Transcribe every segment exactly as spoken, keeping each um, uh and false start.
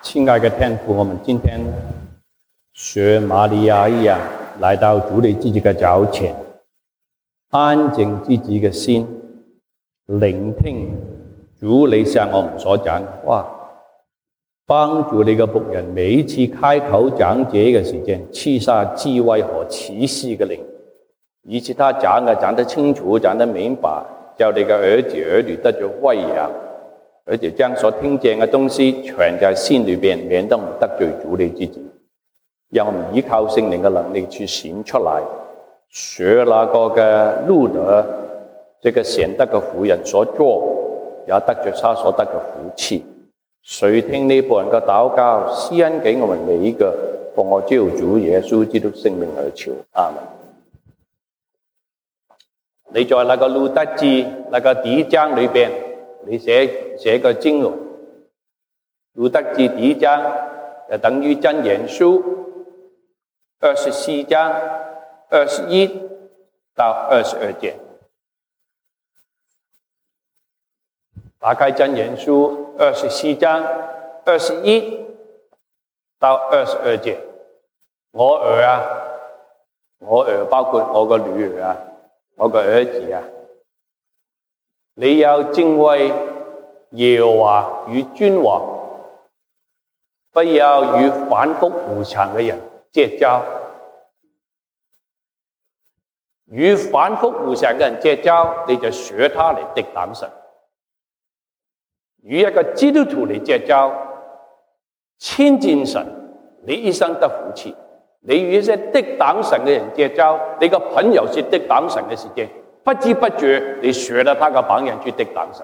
亲爱的天父，我们今天学玛利亚一样，来到主你自己的脚前，安靜自己的心，聆聽主你向我們所講哇，幫助你嘅僕人每一次開口講這嘅時間，賜下智慧和啟示嘅靈，以致他講嘅講得清楚，講得明白，叫你嘅兒子兒女得着餵養，而且將所聽見嘅東西存在心裏邊，免得我們得罪主你自己。讓我們依靠聖靈嘅能力去行出來，學那個嘅路德，這個顯德嘅婦人所做，也得着他所得嘅福氣。垂聽呢部人嘅禱告，施恩給我們每一個，奉我救主耶穌基督聖名而求，阿門。你在那個路德記那個第一章裏邊，你寫寫個經文，路德記第一章就等於箴言書二十四章二十一到二十二節。打開箴言書二十四章二十一到二十二節。我兒啊，我兒包括我個女兒啊，我個兒子啊，你要敬畏耶和華與君王，不要與反覆無常嘅人結交。與反覆無常嘅人結交，你就學他嚟敵擋神。與一個基督徒嚟結交，親近神，你一生得福氣。你與一些敵擋神嘅人結交，你個朋友是敵擋神嘅時間，不知不覺你學了他個榜樣去敵擋神。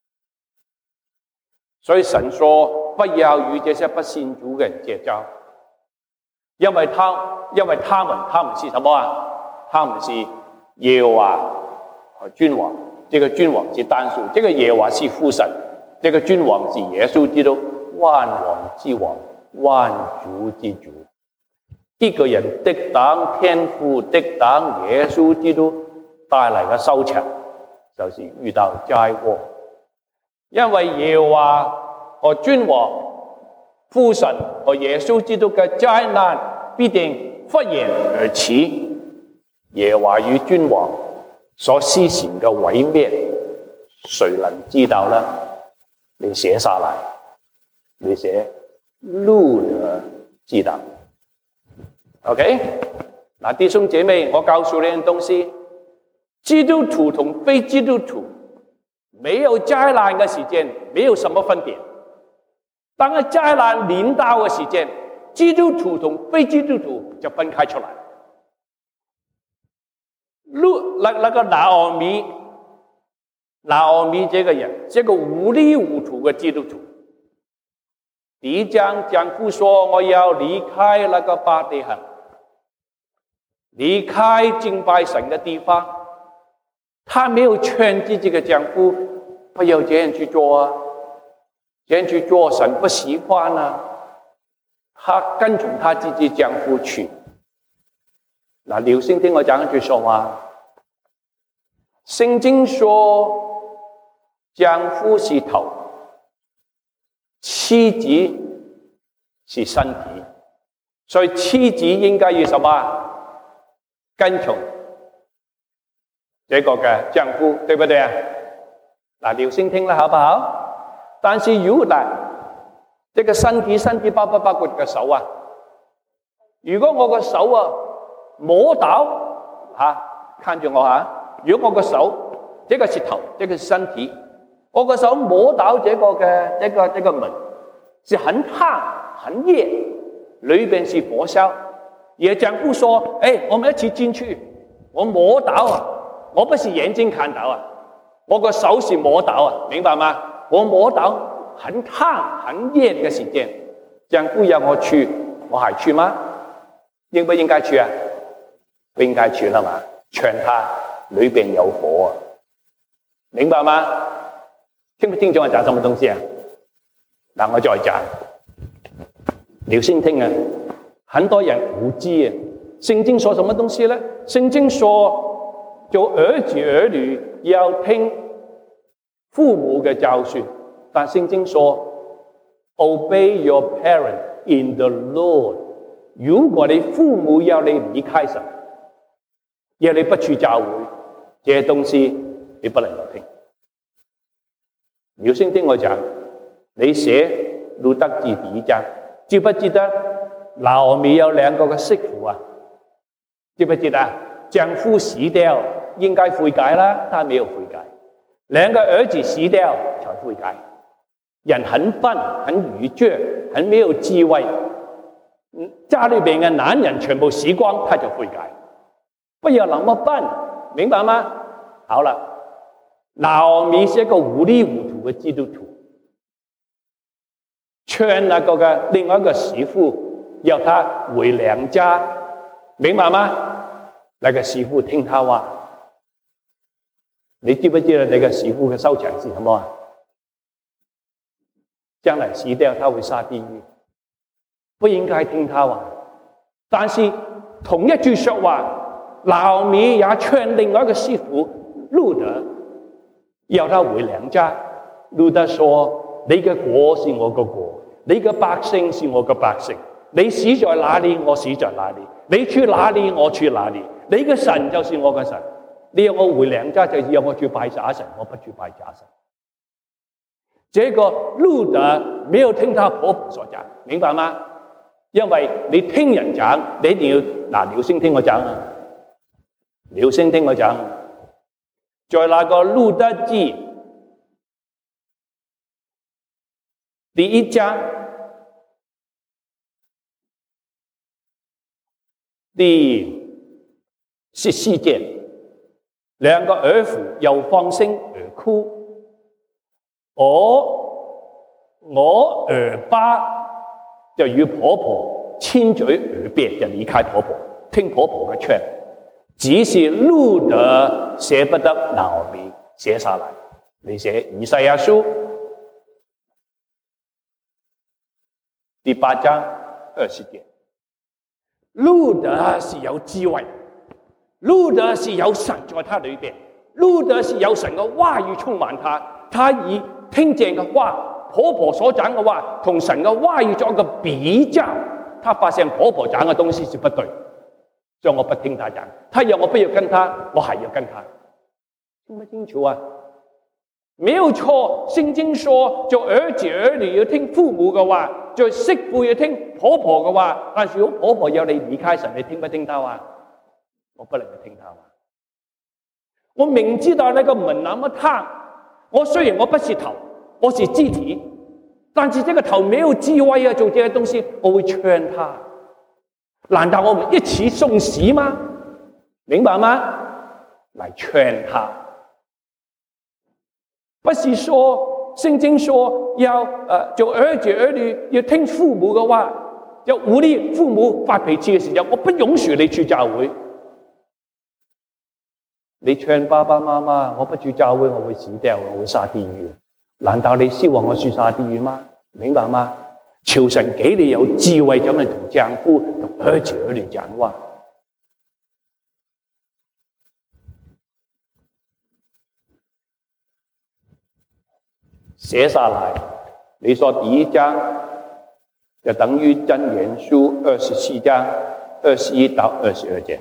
所以神說不要與這些不信主嘅人結交，因為他因為他們他們是什麼啊？他們是耶和華和君王，這個君王是單數，這個耶和華是父神，這個君王是耶穌基督，萬王之王，萬主之主。一個人敵擋天父，敵擋耶穌基督帶來嘅收場，就是遇到災禍。因為耶和華和君王、父神和耶穌基督嘅災難必定忽然而起。耶和華與君王所施行嘅毀滅，誰能知道呢？你寫下來，你寫路德知道。OK， 嗱，弟兄姐妹，我告訴你樣東西，基督徒同非基督徒沒有災難嘅時間，沒有什麼分別。當個災難臨到嘅時間，基督徒同非基督徒就分開出來。路那那個拿俄米，拿俄米這個人是個糊裡糊塗嘅基督徒。第一章丈夫說我要離開那個伯利恆，離開敬拜神嘅地方，他沒有勸自己嘅丈夫不要這樣去做啊，這樣去做神不喜歡啊，他跟從他自己丈夫去。嗱，留心聽我講一句說話，聖經說丈夫是頭，妻子是身體，所以妻子應該要什麼？跟從這個嘅丈夫，對不對啊？嗱，留心聽啦，好不好？但是如果嗱，這個身體，身體包不包括個手啊？如果我個手啊摸到吓，看住我吓，如果我個手，這個是頭，這個是身體，我個手摸到這個嘅這個這個門，是很燙很熱，裏邊是火燒。而丈夫說：哎，我們一起進去。我摸到啊，我不是眼睛看到啊，我個手是摸到啊，明白嗎？我摸到很燙很熱嘅時間，丈夫要我去，我還去嗎？應不應該去啊？不應該去啦嘛，勸他裏邊有火啊，明白嗎？聽不清楚我講什麼東西啊？嗱，我再講，留心聽啊！很多人無知啊！聖經說什麼東西呢？聖經說做兒子兒女要聽父母嘅教訓，但聖經說 Obey your parents in the Lord。如果你父母要你離開神，要你不去教會，這些東西你不能夠聽。留心聽我講，你寫路德記第一章，記不記得拿俄米有兩個嘅媳婦啊？記不記得？丈夫死掉，應該悔改啦，他沒有悔改。兩個兒子死掉才悔改。人很笨，很愚拙，很沒有智慧。家裏邊嘅男人全部死光，他就悔改。不要那麼笨，明白嗎？好了，拿俄米是一個糊裡糊塗嘅基督徒，勸那個嘅另外一個媳婦要他回娘家，明白嗎？那個媳婦聽他話。你知不知道你個媳婦嘅收場是什麼啊？將來死掉，他會下地獄，不應該聽他話。但是同一句說話，拿俄米也勸另外一個媳婦路德，要他回娘家。路德說：你嘅國是我嘅國，你嘅百姓是我嘅百姓。你死在哪裏，我死在哪裏；你去哪裏，我去哪裏。你嘅神就是我嘅神。你要我回娘家，就是要我去拜假神，我不去拜假神。這個路德沒有聽他婆婆所講，明白嗎？因為你聽人講，你一定要嗱，留心聽我講啊，留心聽我講。在那個路德記第一章第十四節。兩個兒婦又放聲而哭，我我兒爸就與婆婆親嘴而別，就離開婆婆，聽婆婆嘅勸。只是路德捨不得拿俄米寫下來。你寫以賽亞書第八章二十節，路德是有智慧。路德是有神在他裏邊，路德是有神嘅話語充滿他，他以聽見嘅話，婆婆所講嘅話，同神嘅話語做一個比較，他發現婆婆講嘅東西是不對，所以我不聽他講，他要我不要跟他，我還要跟他，聽不清楚啊？沒有錯，聖經說做兒子兒女要聽父母嘅話，做媳婦要聽婆婆嘅話，但是如果婆婆要你離開神，你聽不聽他話？我不能夠聽他話。我明知道那個門那麼燙，我雖然我不是頭，我是肢體，但是這個頭沒有智慧啊，做這些東西，我會勸他。難道我們一起送死嗎？明白嗎？來勸他，不是說聖經說要呃做兒子兒女要聽父母嘅話，要鼓勵父母發脾氣嘅時候，我不允許你去教會。你勸爸爸媽媽，我不去教會，我會死掉，我會下地獄。難道你希望我去下地獄嗎？明白嗎？求神給你有智慧，咁樣同丈夫、同兒子兒女講話。寫下來，你說第一章就等於箴言書二十四章二十一到二十二節。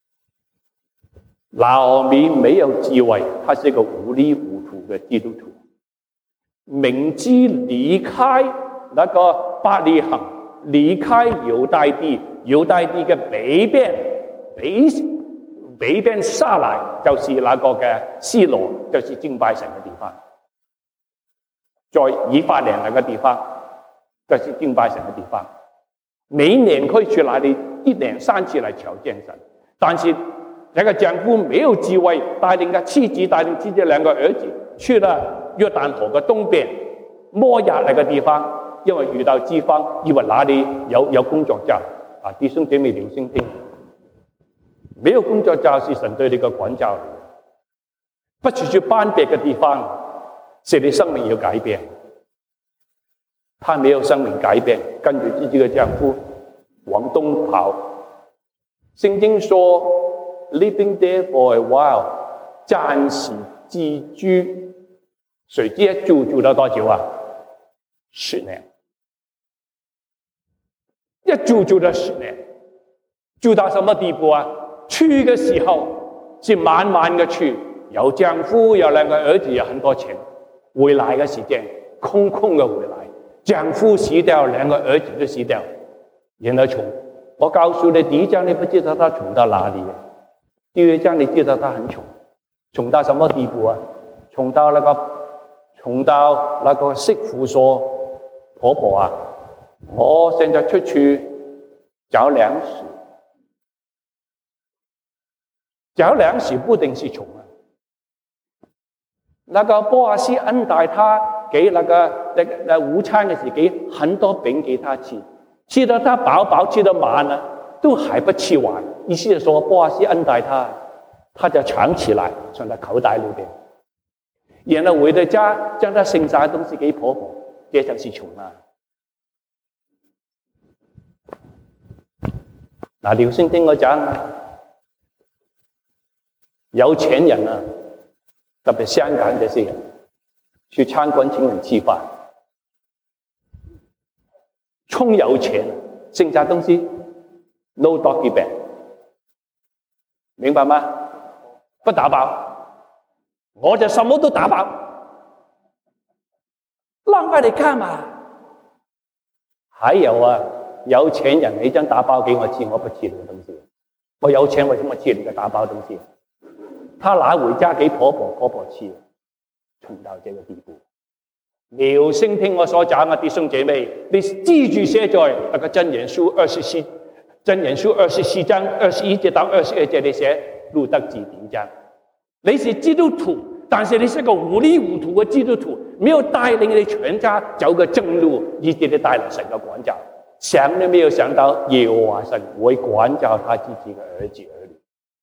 拿俄米沒有智慧，他是一個糊裡糊塗的基督徒，明知離開那個伯利恆，離開猶大地，猶大地嘅北邊，北北邊下來就是那個嘅示羅，就是敬拜神嘅地方。在以法蓮那個地方，就是敬拜神嘅地方。每年可以去那裡一年三次來朝見神，但是這個丈夫沒有智慧，帶領個妻子，帶領自己兩個兒子去了約旦河嘅東邊摩押那個地方，因為遇到饑荒，以為那裡有有工作站啊，弟兄姐妹留心聽，沒有工作站是神對你嘅管教嚟嘅，不是去班別嘅地方，是你生命要改變。他沒有生命改變，跟住自己嘅丈夫往東跑。聖經說 living there for a while， 暫時寄居，誰知一住住咗多久啊？十年。 一住住了十年，住到什麼地步啊？去嘅時候是滿滿嘅去，有丈夫，有兩個兒子，有很多錢。回來嘅時間空空嘅回來，丈夫死掉，兩個兒子都死掉，然後窮。我告訴你，第一章你不知道他窮到哪裡，第二章你知道他很窮，窮到什麼地步啊？窮到那個，窮到那個媳婦說：婆婆啊，我現在出去找糧食，找糧食不一定是窮啊。那個波阿斯恩待他，給那個那那午餐嘅時，給很多餅給他吃，吃到他飽飽，吃到滿了，都還不吃完。意思是說，波阿斯恩待他，他就藏起來，藏在口袋裏邊。然後回到家，將他剩下的東西給婆婆，這就是窮啊。嗱，廖先聽我講，有錢人啊，特別香港這些人，去餐館請人吃飯，充有錢，剩下東西 no doggy bag， 明白嗎？不打包。我就什麼都打包，浪費你幹嘛？還有啊，有錢人你將打包給我吃，我不吃你的東西。我有錢為什麼吃你的打包東西？他拿回家給婆婆，婆婆吃，窮到這個地步。廖聲聽我所講嘅弟兄姐妹，你記住寫在那個箴言書二十四，箴言書二十四章二十一節到二十二節，你寫路德記第一章。你是基督徒，但是你是個糊裡糊塗嘅基督徒，沒有帶領你全家走個正路，以致你帶來神嘅管教。想都沒有想到耶和華神會管教他自己嘅兒子兒女，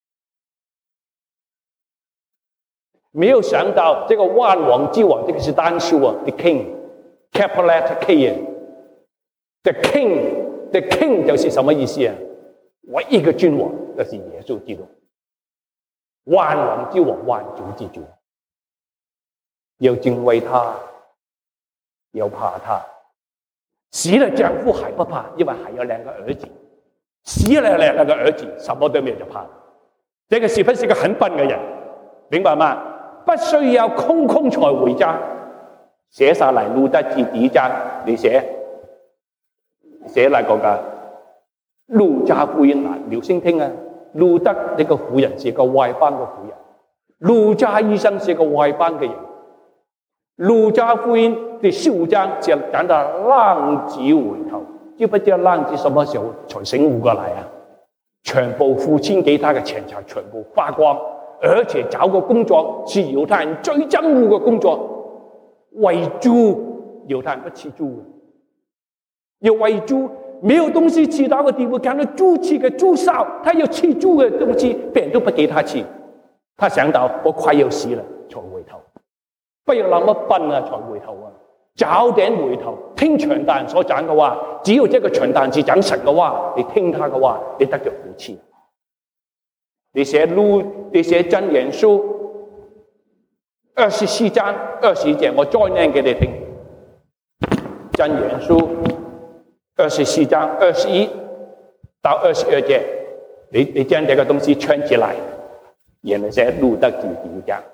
沒有想到這個萬王之王，這個是單數啊 ，the king，capital letter K 啊 ，the king，the king 就是什麼意思啊？唯一嘅君王就是耶穌基督。萬王之王，萬主之主，要敬畏他，要怕他。死了丈夫還不怕，因為還有兩個兒子。死了兩個兒子，什麼都沒有就怕。這個是不是個很笨嘅人？明白嗎？不需要空空才回家。寫下來路德記第一章，你寫寫那個嘅路加福音啊，留心聽啊。路德呢個婦人是個外邦嘅婦人，路加醫生是個外邦嘅人。路加福音第十五章就講到浪子回頭，知不知道浪子什麼時候才醒悟過來啊？全部父親給他嘅錢財全部花光，而且找個工作是猶太人最憎惡嘅工作，餵豬。猶太人不吃豬嘅，要餵豬。沒有東西吃到個地步，看到豬吃嘅豬燒，他要吃豬嘅東西，別人都不給他吃。他想到我快要死了，才回頭。不要那麼笨啊，才回頭啊！早點回頭，聽長大人所講嘅話。只要這個長大人是講神嘅話，你聽他嘅話，你得着福氣。你寫路，你寫箴言書二十四章二十節，我再念給你聽。箴言書二十四章二十一到二十二節，你你將這個東西圈起來，然後寫路德記第一章。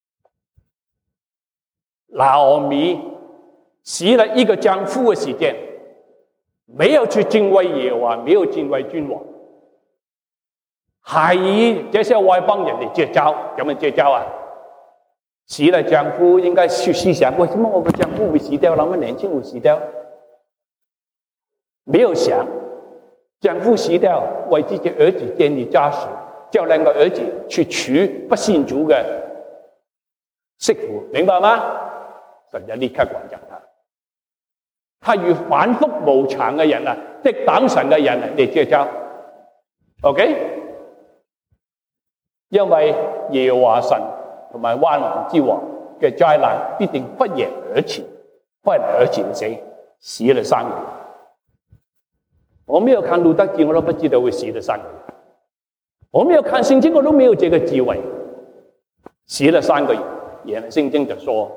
拿俄米死了一個丈夫嘅時間，沒有去敬畏耶和華，沒有敬畏君王，還以這些外邦人嚟結交，咁樣結交啊？死了丈夫應該去思想，為什麼我個丈夫會死掉？那麼年輕會死掉？沒有想，丈夫死掉，為自己兒子建立家室，叫兩個兒子去娶不信主嘅媳婦，明白嗎？神就立刻管教他。他與反覆無常嘅人啊，敵擋神嘅人嚟結交 ，OK？ 因為耶和華神同埋萬王之王嘅災難必定不言而起，不言而起死，死了三個人。我沒有看路德記，我都不知道會死了三個人。我沒有看聖經，我都沒有這個智慧。死了三個人，然後聖經就說。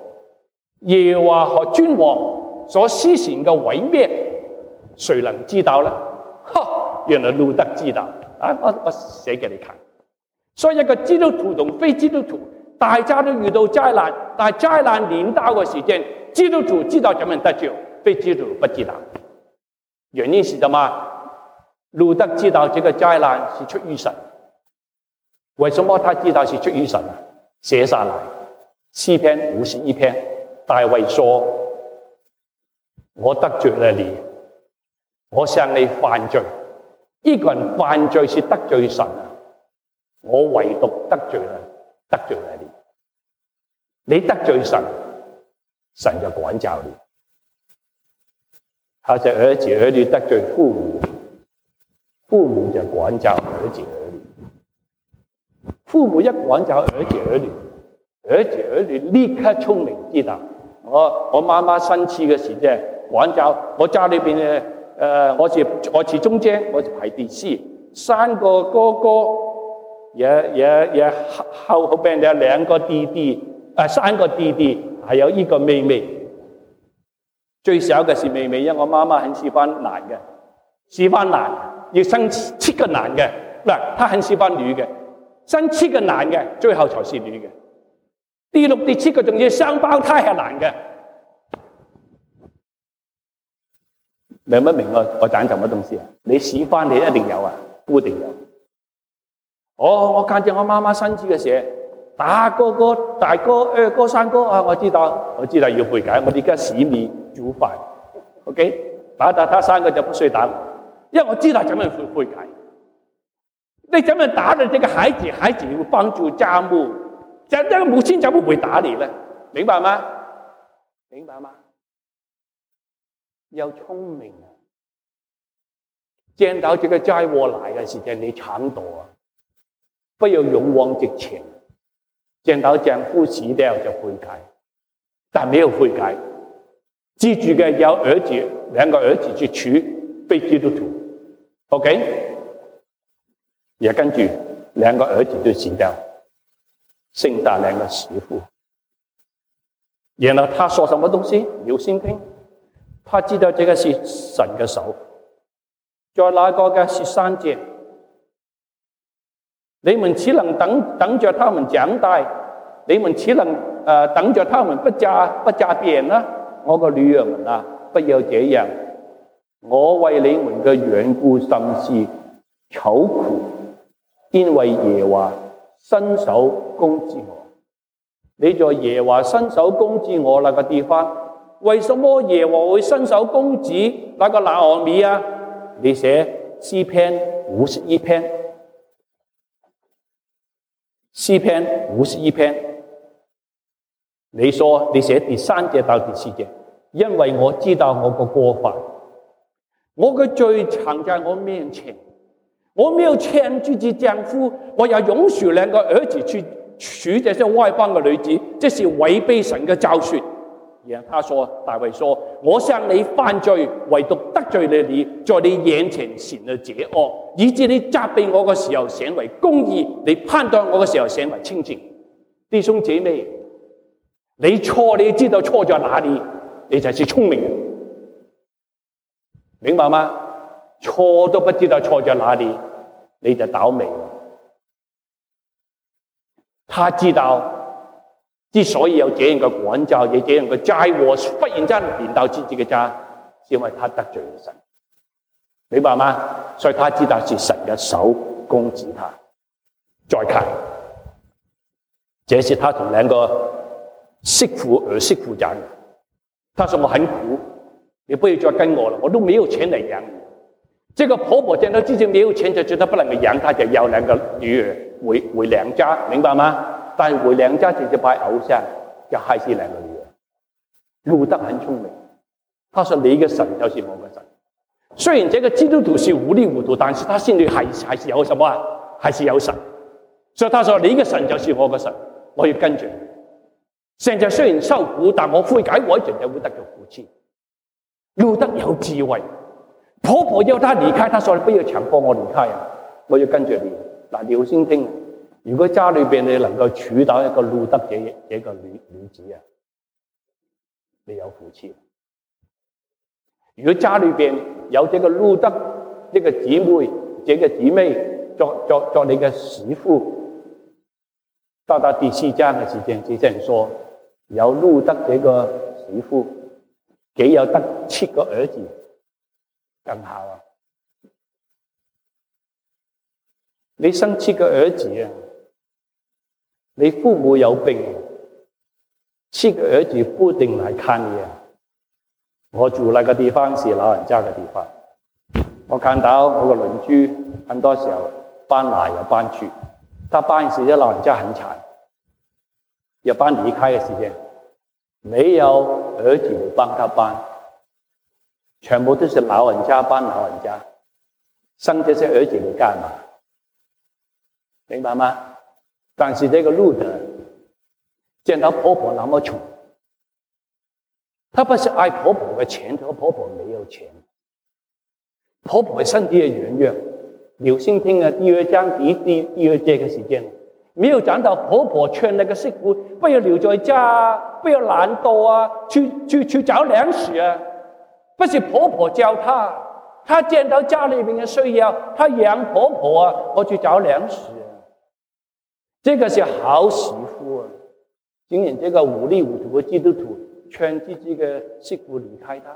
耶和華和君王所施行嘅毀滅，誰能知道呢？ 呵，原來路德知道啊！我我寫給你看。所以一個基督徒同非基督徒，大家都遇到災難，但係災難臨到嘅時間，基督徒知道怎麼得救，非基督徒不知道。原因是什麼？路德知道這個災難是出於神。為什麼他知道是出於神啊？寫下來，詩篇五十一篇，大衛說：我得罪了你，我向你犯罪。一個人犯罪是得罪神啊！我唯獨得罪了，得罪了你。你得罪神，神就管教你。好似兒子兒女得罪父母，父母就管教兒子兒女。父母一管教兒子兒女，兒子兒女立刻聰明知道。我我媽媽生氣嘅時候管教我家裏邊嘅，誒，我是我是中間，我排第四，三個哥哥，也也也後後邊有兩個弟弟，誒，三個弟弟，還有一個妹妹。最小嘅是妹妹，因為我媽媽很喜歡男嘅，喜歡男要生七個男嘅，嗱，她很喜歡女嘅，生七個男嘅，最後才是女嘅。第六、第七個仲要雙胞胎係男嘅，明唔明我我講什麼東西啊？你喜歡你一定有啊，不一定有。哦，我見見我媽媽生氣嘅時候，打哥哥、大哥、二哥、三哥啊，我知道，我知道要悔改，我而家洗米煮飯 ，OK， 打打他三個就不需打，因為我知道怎麼悔悔改。你怎麼打的這個孩子，孩子會幫助家務，這這個母親怎麼會打你呢？明白嗎？明白嗎？要聰明啊！見到這個災禍來嘅時候，你搶躲啊，不要勇往直前。見到丈夫死掉就悔改，但沒有悔改。記住嘅有兒子，兩個兒子去娶非基督徒 ，OK？ 也跟住兩個兒子就死掉，剩下兩個媳婦。然後他說什麼東西？留心聽，他知道這個是神嘅手。在那個嘅十三節，你們豈能等等着他們長大？你們豈能誒、呃、等着他們不嫁不嫁別人呢？我個女兒們啊，不要這樣。我為你們嘅緣故甚是愁苦，因為耶和華伸手攻擊我。你在耶和華伸手攻擊我那個地方，為什麼耶和華會伸手攻擊那個拿俄米啊？你寫詩篇五十一篇，詩篇五十一篇。你說你寫第三節到第四節，因為我知道我個過犯，我嘅罪藏在我面前，我沒有牽住自丈夫，我也容許兩個兒子去娶這些外邦嘅女子，這是違背神嘅教訓。然後他說，大衛說，我向你犯罪，唯獨得罪了你，在你眼前行了這惡，以致你責備我嘅時候顯為公義，你判斷我嘅時候顯為清淨。弟兄姐妹，你錯，你知道錯在哪裏，你才是聰明人，明白嗎？錯都不知道錯在哪裏，你就倒霉了。他知道之所以有這樣嘅管教，有這樣嘅災禍忽然間臨到自己嘅家，是因為他得罪了神，明白嗎？所以他知道是神嘅手攻擊他。再看，這是他同兩個媳婦兒媳婦講的，他說我很苦，你不要再跟我了，我都沒有錢來養你。這個婆婆見到自己沒有錢，就覺得不能夠養他，就要兩個女兒回回娘家，明白嗎？但是回娘家直接拜偶像，就害死兩個女兒。路德很聰明，他說你嘅神就是我嘅神。雖然這個基督徒是糊裏糊塗，但是他心裏還還是有什麼啊？還是有神。所以他說你嘅神就是我嘅神，我要跟住你。現在雖然受苦，但我悔改，我一定就會得到福氣。路德有智慧，婆婆要他離開，他說你不要強迫我離開啊，我要跟住你。嗱，你要先聽，如果家裏邊你能夠娶到一個路德這這個女女子啊，你有福氣。如果家裏邊有這個路德這個姊妹，這個姊妹做做做你嘅媳婦。到達第四章嘅時間，這些人說有路得這個媳婦，豈有得七個兒子更好啊！你生七個兒子啊，你父母有病，七個兒子不一定來看你啊。我住那個地方是老人家嘅地方，我看到我個鄰居很多時候搬來又搬去，他搬時，老人家很慘，要搬離開嘅時間，沒有兒子嚟幫他搬，全部都是老人家幫老人家，生這些兒子嚟幹嘛？明白嗎？但是這個路得見到婆婆那麼窮，她不是愛婆婆的錢，她婆婆沒有錢，婆婆身體也軟弱。留心聽啊，第二章第第第二節嘅時間，沒有講到婆婆勸那個媳婦不要留在家，不要懶惰啊，去去去找糧食啊，不是婆婆教她，她見到家裏面嘅需要，她養婆婆啊，我去找糧食。這個是好媳婦啊！竟然這個糊裡糊塗的基督徒勸自己的媳婦離開他，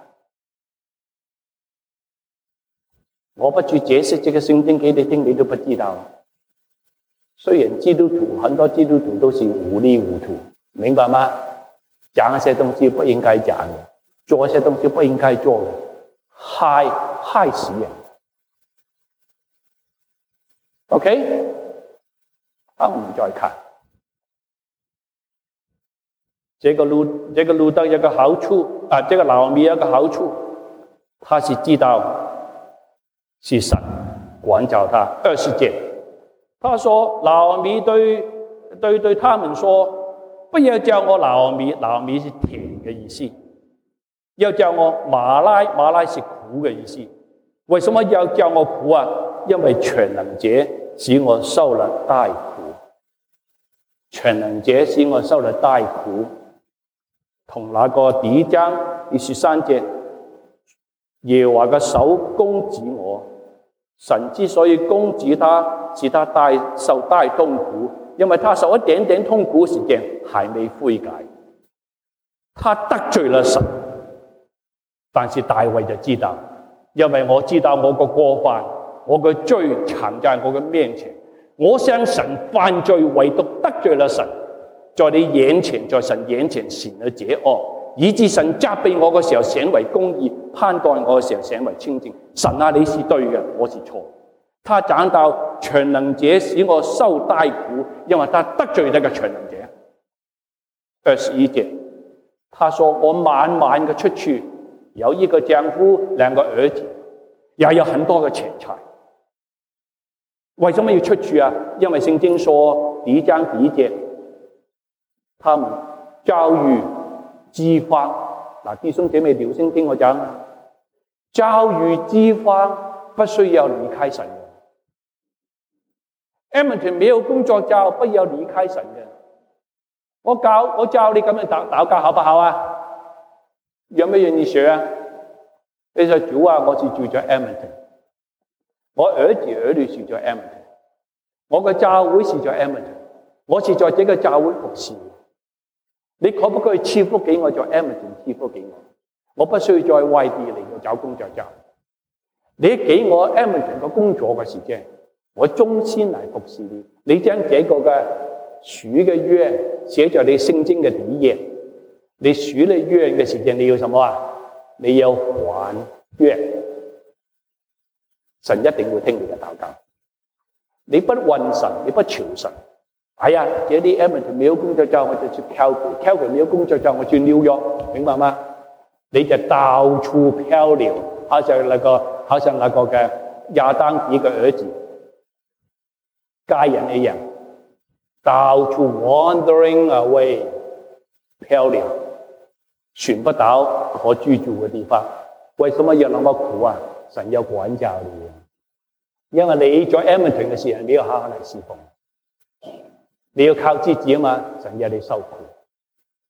我不去解釋這個聖經給你聽，你都不知道。雖然基督徒很多基督徒都是糊裡糊塗，明白嗎？講一些東西不應該講的，做一些東西不應該做的，害害死人。OK。好，我們再看這個路，這個路得有個好處啊，這個拿俄米有個好處，他是知道是神管教他。二十節，他說拿俄米對對對他們說，不要叫我拿俄米，拿俄米是甜嘅意思，要叫我馬拉，馬拉是苦嘅意思。為什麼要叫我苦啊？因為全能者使我受了大苦。全能者使我受了大苦，同那個第一章第十三節，耶和華嘅手攻擊我，神之所以攻擊他，使他大受大痛苦，因為他受一點點痛苦時間還未悔改，他得罪了神。但是大衛就知道，因為我知道我個過犯，我個罪藏在我嘅面前。我向神犯罪，唯獨得罪了神，在你眼前，在神眼前行了這惡，以致神責備我嘅時候顯為公義，判斷我嘅時候顯為清正。神啊，你是對嘅，我是錯。他講到全能者使我受大苦，因為他得罪那個全能者。二十一節，他說我晚晚嘅出去，有一個丈夫，兩個兒子，也有很多嘅錢財。為什麼要出去啊？因為聖經說第一章第一節，他們遭遇饑荒。嗱，弟兄姐妹留心聽我講，遭遇饑荒不需要離開神嘅。Edmonton 沒有工作就不要離開神嘅。我教我教你咁樣禱禱告好不好啊？有咩願意學啊？你說主啊，我是住在 Edmonton。我兒子兒女是在 Edmonton， 我嘅教會是在 Edmonton， 我是在這個教會服侍。你可不可以賜福給我在 Edmonton 賜福給我？我不需要在外地嚟到找工作做。你給我 Edmonton 嘅工作嘅時間，我忠心嚟服侍你。你將這個嘅許嘅約寫在你聖經嘅底頁。你許你約嘅時間，你要什麼啊？你要還約。神一定會聽你嘅禱告。你不問神，你不求神。哎呀，這啲 Edmonton 沒有工作做，我就去 Calgary；Calgary 沒有工作做，我去紐約，明白嗎？你就到處漂流，好像那個，好像那個嘅亞當幾個兒子家人一樣，到處 wandering away， 漂流，尋不到可居住嘅地方。為什麼要那麼苦啊？神要管教你，因為你在 Edmonton 嘅時候，你要好好嚟侍奉，你要靠自己啊嘛。神要你受苦。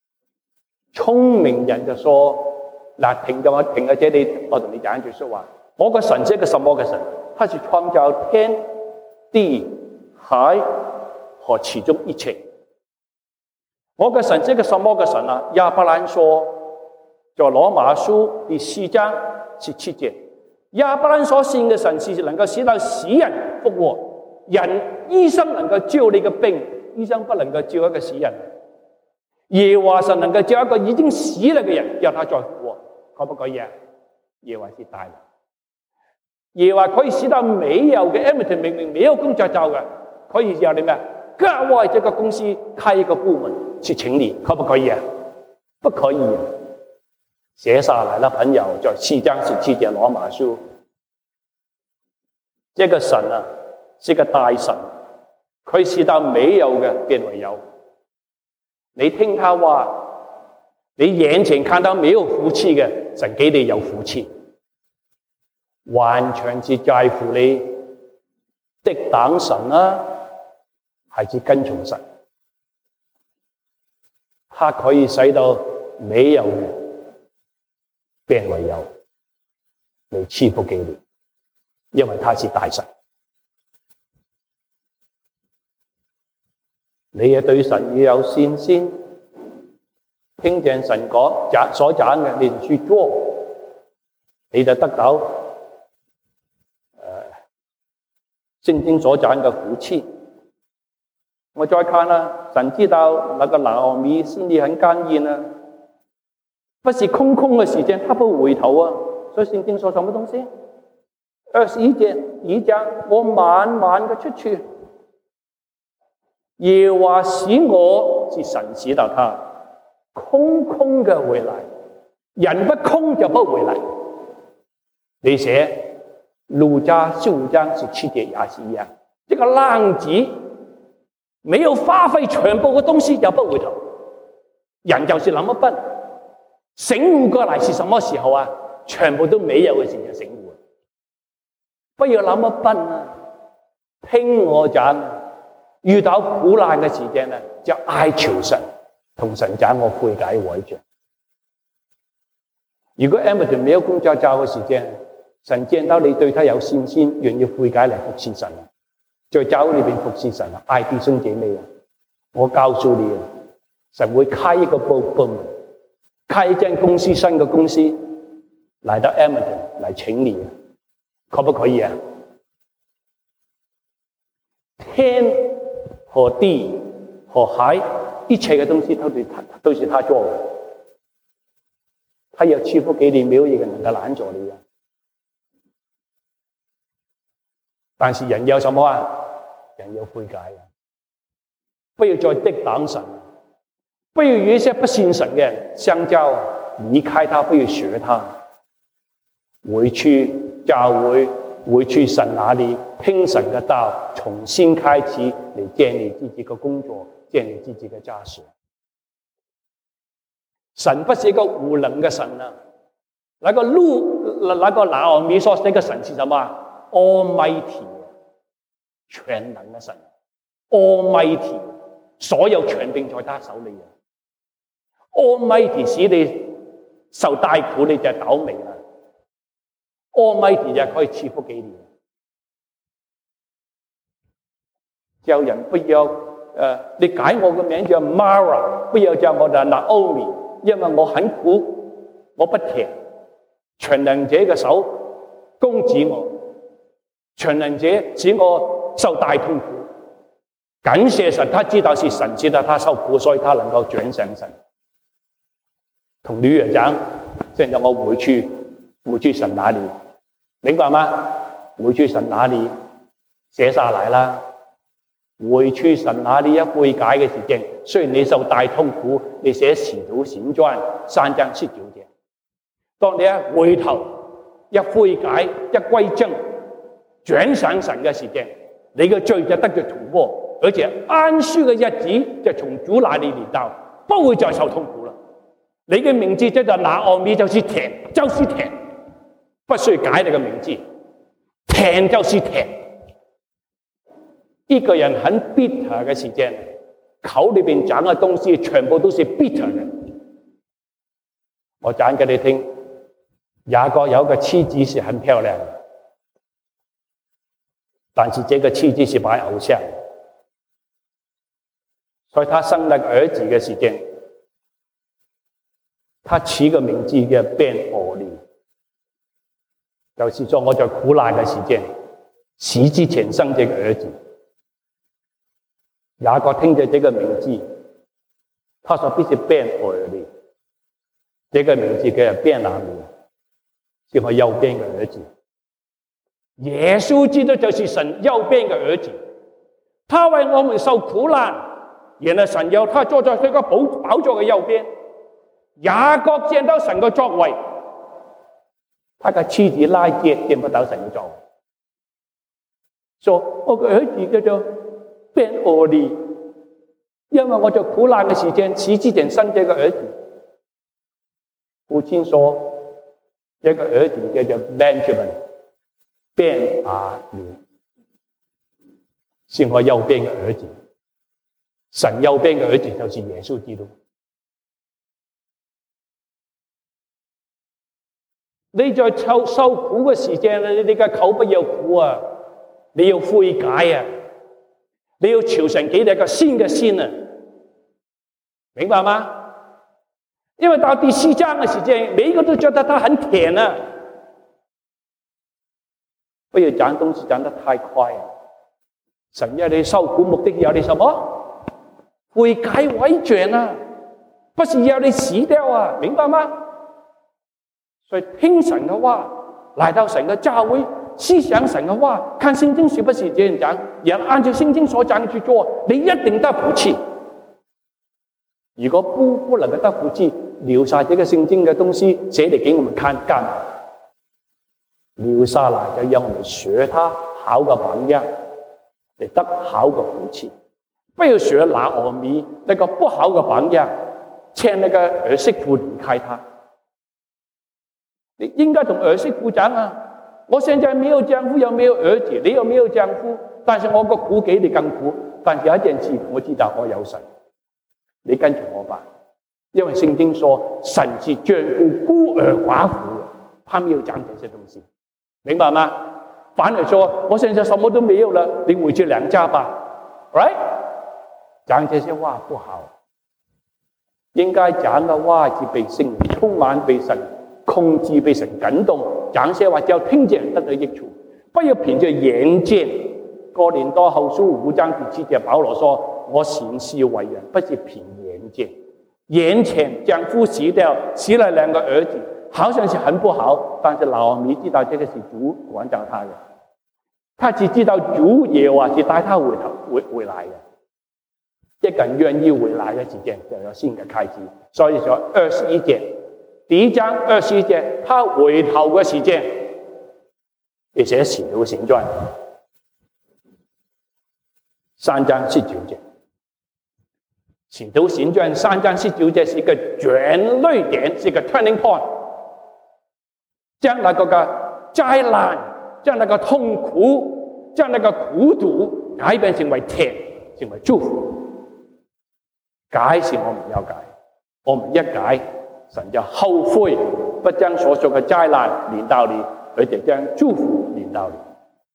聰明人就說：嗱，停咗我停喺這裏，我同你講一句說話。 我的神是一個什麼嘅神？他是創造天地海和其中一切。我的神是一個什麼嘅神啊？亞伯蘭說，在羅馬書第四章十七節，亞伯蘭所信嘅神是能夠使到死人復活，人醫生能夠治你嘅病，醫生不能夠治一個死人。耶和華神能夠治一個已經死了嘅人，讓他再復活，可不可以啊？耶和華是大能，耶和華可以使到沒有嘅 Edmonton 明明沒有工作做嘅，可以讓你咩？格外這個公司開一個部門去請你，可不可以啊？不可以啊！寫下來了，朋友，在四章十七節羅馬書，這個神啊，是個大神，可以使到沒有嘅變為有。你聽他話，你眼前看到沒有福氣嘅，神給你有福氣，完全是在乎你的等神啊，還是跟從神。他可以使到沒有嘅變為有，嚟賜福給你，因為他是大神。你也對神要有信心，聽見神講講所講嘅，你就去做，你就得到誒聖經所講嘅福氣。我再看啦，神知道那個拿俄米心裡很剛硬啊，不是空空嘅時間，他不回頭啊。所以聖經說什麼東西？二十一節一講，我慢慢嘅出去。耶和華使我是神使到他空空嘅回來，人不空就不回來。你寫路加十五章十七節也是一樣，這個浪子沒有花費全部嘅東西就不回頭。人就是那麼笨，醒悟過來是什麼時候啊？全部都沒有嘅時候醒悟。不要那麼笨啊，聽我講。遇到苦難嘅時間呢，就哀求神，同神講我悔改悔罪。如果 Edmonton 沒有工作做嘅時間，神見到你對他有信心，願意悔改嚟服侍神啊，在教會裏邊服侍神啊，愛弟兄姐妹啊，我告訴你啊，神會開一個部部門，開一間公司，新嘅公司嚟到 Edmonton 嚟請你啊，可不可以啊？天和地和海，一切嘅東西都是他都是他做嘅，他要賜福給你，沒有一個能夠攔阻你嘅。但是人有什麼啊？人要悔改啊！不要再敵擋神，不要與一些不信神嘅人相交，離開他，不要學他，回去教會。回去神那裡聽神嘅道，重新開始嚟建立自己嘅工作，建立自己嘅家事。神不是一個無能嘅神啊！那個路，那個拿俄米所說嘅神是什麼 ？Almighty， 全能嘅神 ，Almighty， 所有權柄在他手裏啊 ！Almighty 使你受大苦，你就倒霉啦。Almighty 就可以賜福給你，叫人不要誒、呃，你改我嘅名叫 Mara， 不要叫我的 Naomi， 因為我很苦，我不甜。全能者嘅手攻治我，全能者使我受大痛苦。感謝神，他知道是神知道他受苦，所以他能夠轉向神。同女兒講，現在我回去，回去神那裡。明白嗎？回去神那裡寫下來啦。回去神那裡一悔改嘅時間，雖然你受大痛苦，你寫使徒行傳三章十九節。當你一回頭、一悔改、一歸正、轉向神嘅時間，你嘅罪就得着塗抹，而且安舒嘅日子就從主那裡嚟到，不會再受痛苦啦。你嘅名字即係拿俄米，就是甜，就是甜。不需要改你嘅名字，甜就是甜。一個人很 bitter 嘅時間，口裏邊講嘅東西全部都是 bitter 嘅。我講給你聽， 雅各有個妻子是很漂亮的，但是這個妻子是拜偶像，所以他生了兒子的時間，他取個名字叫便俄利，就是說我在苦難的時間死之前生這個兒子。雅各聽着這個名字，他說必是便俄利，這個名字叫便雅憫，是我右邊的兒子。耶穌基督就是神右邊的兒子，他為我們受苦難，然後神要他坐在這個寶寶座的右邊。雅各見到神的作為，他的妻子拉結見不到神的作為，說我的兒子叫做便俄利，因為我在苦難的時間死之前生這個兒子。父親說這個兒子叫做 Benjamin， 便雅憫，是我右邊的兒子。神右邊的兒子就是耶穌基督。你在受受苦嘅時間，你你嘅口不要苦啊，你要悔改啊，你要朝神給你一個新嘅心啊，明白嗎？因為到第四章嘅時間，每一個都覺得它很甜啊，不要講東西講得太快啊。神要你受苦目的要你什麼？悔改回轉啊，不是要你死掉啊，明白嗎？所以聽神嘅話，來到神嘅教會，思想神嘅話，看聖經是不是這樣講，然後按照聖經所講去做，你一定得福氣。如果不不能夠得福氣，留下這個聖經嘅東西寫嚟給我們看幹嘛？留下來就讓我們學他好嘅榜樣，嚟得好嘅福氣。不要學拿俄米那個不好嘅榜樣，勸那個兒媳婦離開他。你應該同兒媳婦講啊，我現在沒有丈夫，又沒有兒子，你又沒有丈夫，但是我個苦比你更苦。但是有一件事我知道，我有神，你跟住我吧。因為聖經說神是眷顧孤兒寡婦，他沒有講這些東西，明白嗎？反而說我現在什麼都沒有了，你回去娘家吧 ，right？ 講這些話不好，應該講的話是被聖靈充滿，被神控制，被神感動，講些話就聽見得到益處，不要憑着眼見。哥林多後書五章第七節，保羅說：我行事為人，不是憑眼見。眼前丈夫死掉，死了兩個兒子，好像是很不好，但是拿俄米知道這個是主管教他的，他只知道主耶和華是帶他回頭回回來的。一個人願意回來的時間，就有新的開始。所以說二十一節。第一章二十一節，他回頭嘅時間，而且使徒行傳三章十九節，使徒行傳三章十九節是一個轉捩點，是一個 turning point，將那個嘅災難，將那個痛苦，將那個苦毒改變成為甜，成為祝福。改是我們要改，我們一改，神就後悔，不將所屬嘅災難臨到你，佢就將祝福臨到你。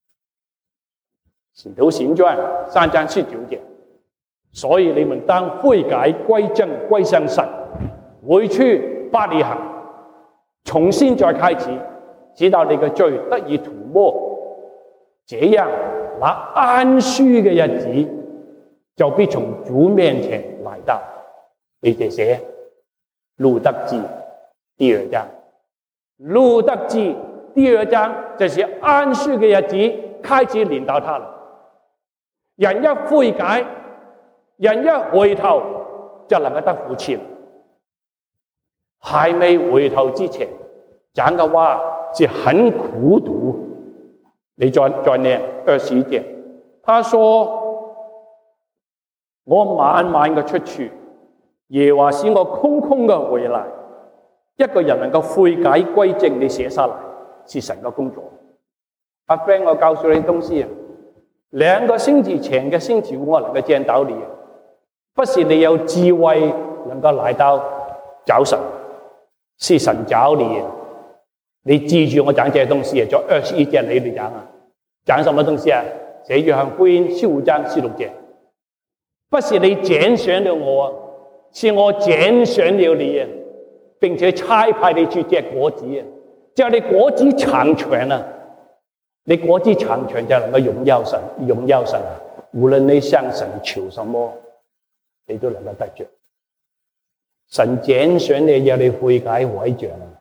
使徒行傳三章十九節，所以你們當悔改歸正歸向神，回去伯利恆，重新再開始，直到你嘅罪得以塗抹，這樣那安舒嘅日子就必從主面前來到。你哋寫路德記第二章，路德記第二章就是安舒嘅日子開始臨到他了。人一悔改，人一回頭，就能夠得福氣了。還未回頭之前講嘅話是很苦毒。你再再念二十一節，他說：我晚晚嘅出去，耶和華使我空空嘅回來。一個人能夠悔改歸正，你寫下來是神嘅工作。阿 friend， 我告訴你東西啊，兩個星期前嘅星期五我能夠見到你，不是你有智慧能夠來到找神，是神找你。 你記住我講這些東西，就二十一節你嚟講啊，講什麼東西啊？寫約翰福音十五章十六節，不是你揀選了我，是我揀選了你啊，並且差派你去結果子啊，叫你果子長存啊，你果子長存就能夠榮耀神，榮耀神啊！無論你向神求什麼，你都能夠得着。神揀選你，要你悔改回轉啊！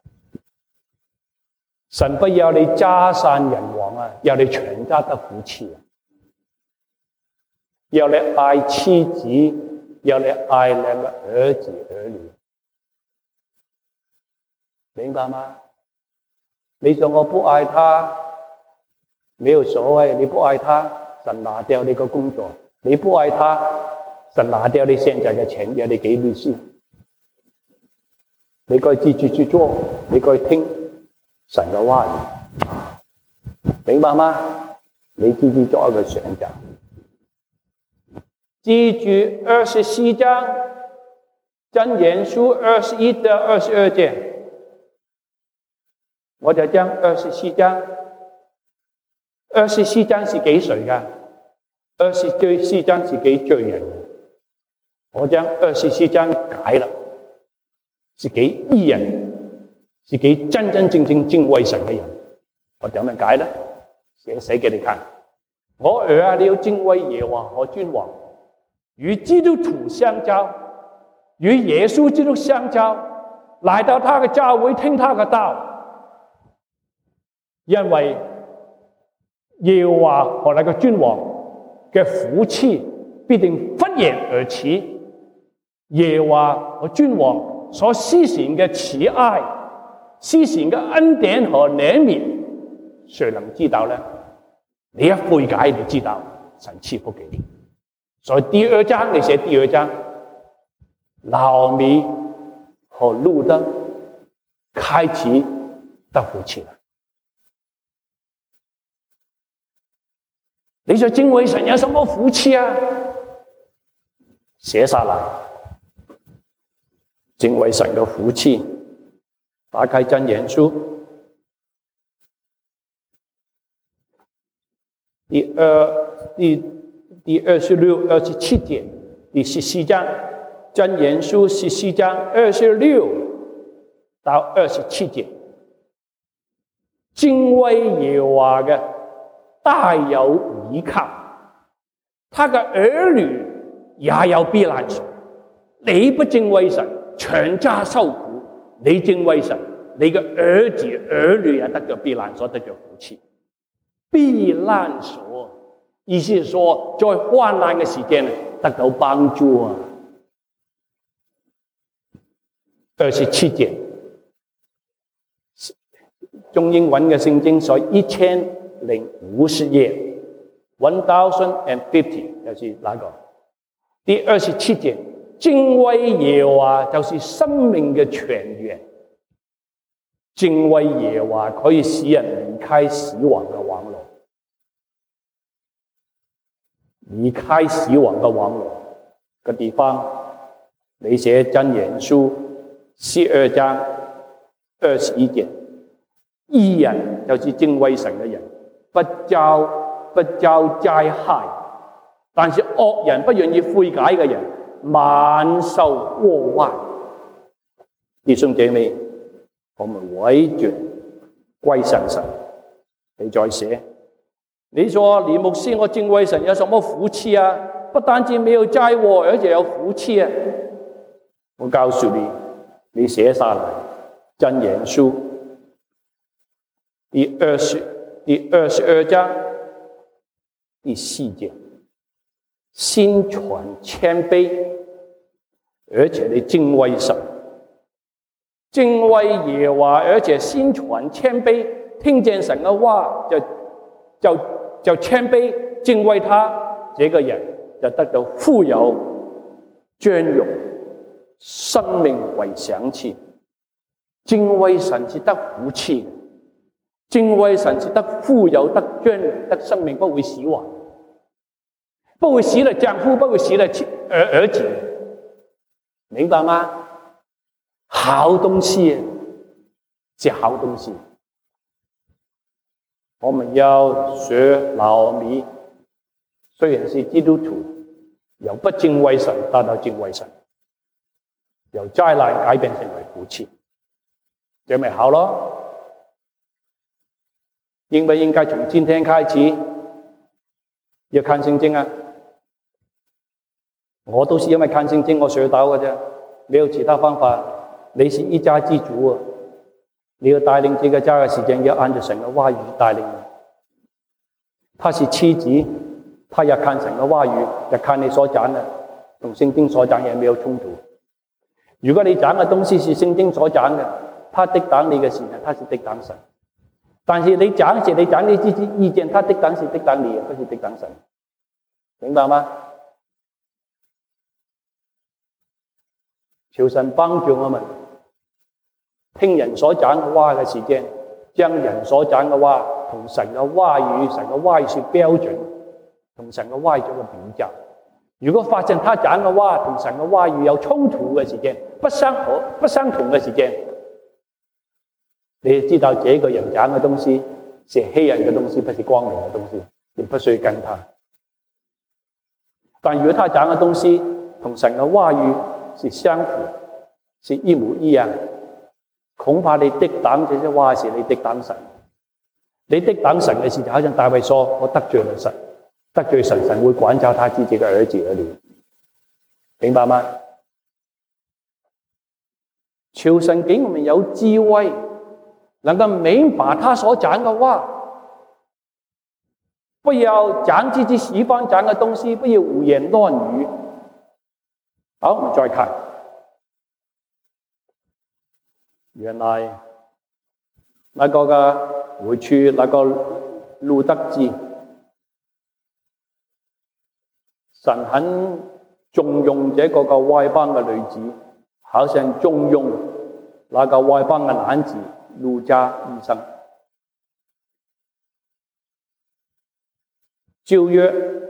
神不要你家散人亡啊，要你全家得福氣啊！要你愛妻子，要你愛兩個兒子兒女，明白嗎？你說我不愛他，沒有所謂，你不愛他，神拿掉你個工作；你不愛他，神拿掉你現在嘅錢，要你給律師。你該自己去做，你該聽神嘅話語，明白嗎？你自己做一個選擇。記住二十四章箴言書二十一到二十二節，我就將二十四章，二十四章是給誰㗎？二十四章是給罪人的，我將二十四章改了，是給義人，是給真真正正敬畏神嘅人。我點樣改呢？寫寫給你看。我兒啊，你要敬畏耶和華和君王，與基督徒相交，與耶穌基督相交，來到他嘅教會聽他嘅道，因為耶和華和那個君王嘅福氣必定忽然而起。耶和華和君王所施行嘅慈愛、施行嘅恩典和憐憫，誰能知道呢？你一悔改，你知道神賜福給你。所以第二章你寫第二章，拿俄米和路得開始得福氣了。你說敬畏神有什麼福氣啊？寫下來，敬畏神嘅福氣。打開箴言書第二第第二十六、二十七節，第十四章箴言書十四章二十六到二十七節，敬畏耶和華嘅大有依靠，他嘅兒女也有避難所。你不敬畏神，全家受苦；你敬畏神，你嘅兒子兒女也得咗避難所，得咗福氣。避難所意思是說，在患難嘅時間得到幫助啊。二十七節，中英文嘅聖經所一千零五十頁 ，one thousand and fifty， 就是那個第二十七節，敬畏耶和華就是生命嘅泉源，敬畏耶和華可以使人離開死亡嘅網絡。離開死亡嘅網絡嘅地方，你寫箴言書十二章二十一節，義人就是敬畏神嘅人，不遭不遭災害；但是惡人不願意悔改嘅人，萬受禍患。弟兄姐妹，我們委轉歸向神。你再寫。你說李牧師，我敬畏神有什麼福氣啊？不單止沒有災禍，而且有福氣啊！我告訴你，你寫下來箴言書第二十第二十二章第四節，心存謙卑，而且你敬畏神，敬畏耶和華，而且心存謙卑，聽見神嘅話就就。就謙卑敬畏他，這個人就得到富有尊榮，生命為賞賜。敬畏神是得福氣，敬畏神是得富有、得尊榮、得生命，不會死亡，不會死了丈夫，不會死了兒兒子，明白嗎？好東西是好東西， 我們要學拿俄米，雖然是基督徒，由不敬畏神達到敬畏神，由災難改變成為福氣，這咪好咯？應不應該從今天開始要看聖經啊？我都是因為看聖經我學到嘅啫，沒有其他方法。你是一家之主啊，你要帶領這個家嘅時間要按照神嘅話語帶領。他是妻子，他要看神嘅話語，要看你所講嘅，同聖經所講也沒有衝突。如果你講嘅東西是聖經所講嘅，他抵擋你嘅時候，他是抵擋神。但是你講時，你講你自己意見，他抵擋是抵擋你，不是抵擋神，明白嗎？求神幫助我們聽人所講嘅話嘅時間，將人所講嘅話同神嘅話語、神嘅話語是標準，同神嘅話語做個比較。如果發現他講嘅話同神嘅話語有衝突嘅時間，不相合、不相同嘅時間，你知道這個人講嘅東西是黑暗嘅東西，不是光明嘅東西，你不需要跟他。但如果他講嘅東西同神嘅話語是相符，是一模一樣，恐怕你抵擋這些話時，你抵擋神。你抵擋神嘅時候，好像大衛說：我得罪了神，得罪神，神會管教他自己嘅兒子兒女，明白嗎？求神給我們有智慧，能夠明白他所講嘅話，不要講自己喜歡講嘅東西，不要胡言亂語。好，我們再看，原來那個嘅回處，那個路得記，神很重用這個個外邦嘅女子，好像重用那個外邦嘅男子路加醫生。舊約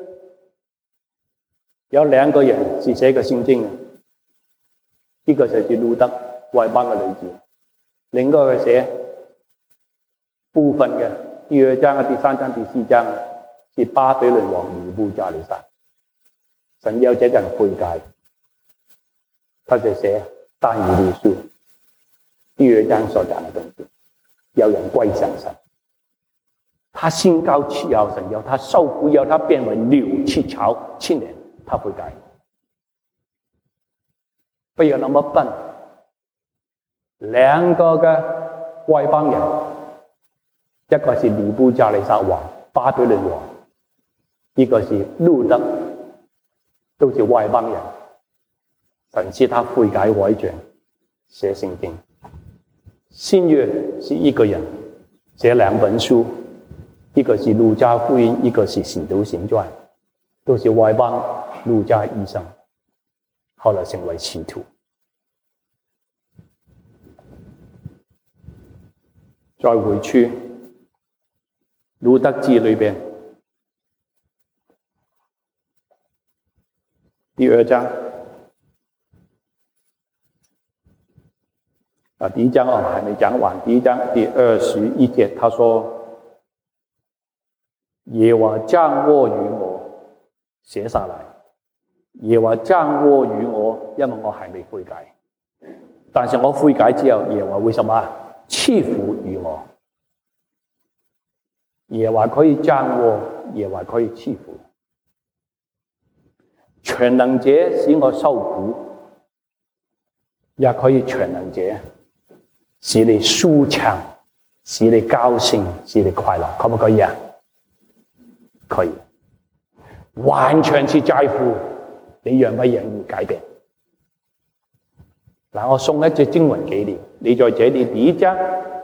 有兩個人是寫過聖經嘅，一個就是路得，外邦嘅女子，另一個係寫部分嘅第二章、第三章、第四章是巴比倫王尼布甲尼撒。神要這個人悔改，他就寫但以理書第二章所講嘅東西，有人歸向神。他心高氣傲，神要他受苦，要他變為牛吃草七年，他悔改。不要那麼笨。兩個嘅外邦人，一個是尼布甲尼撒王，巴比倫王，一個是路得，都是外邦人。神使他悔改改正，寫聖經。新約是一個人寫兩本書，一個是路加福音，一個是使徒行傳，都是外邦路加醫生，後來成為使徒。再回去路得記裏邊第二章啊，第一章哦還沒講完，第一章第二十一節，他說：耶和華降禍於我，寫下來。耶和華降禍於我，因為我還沒悔改，但是我悔改之後，耶和華為什麼賜福於我？耶和華可以降禍，耶和華可以賜福。全能者使我受苦，也可以全能者使你舒暢，使你高興，使你快樂，可唔可以啊？可以，完全是在乎你願不願意改變。嗱，我送一節經文給你，你在這裏第一章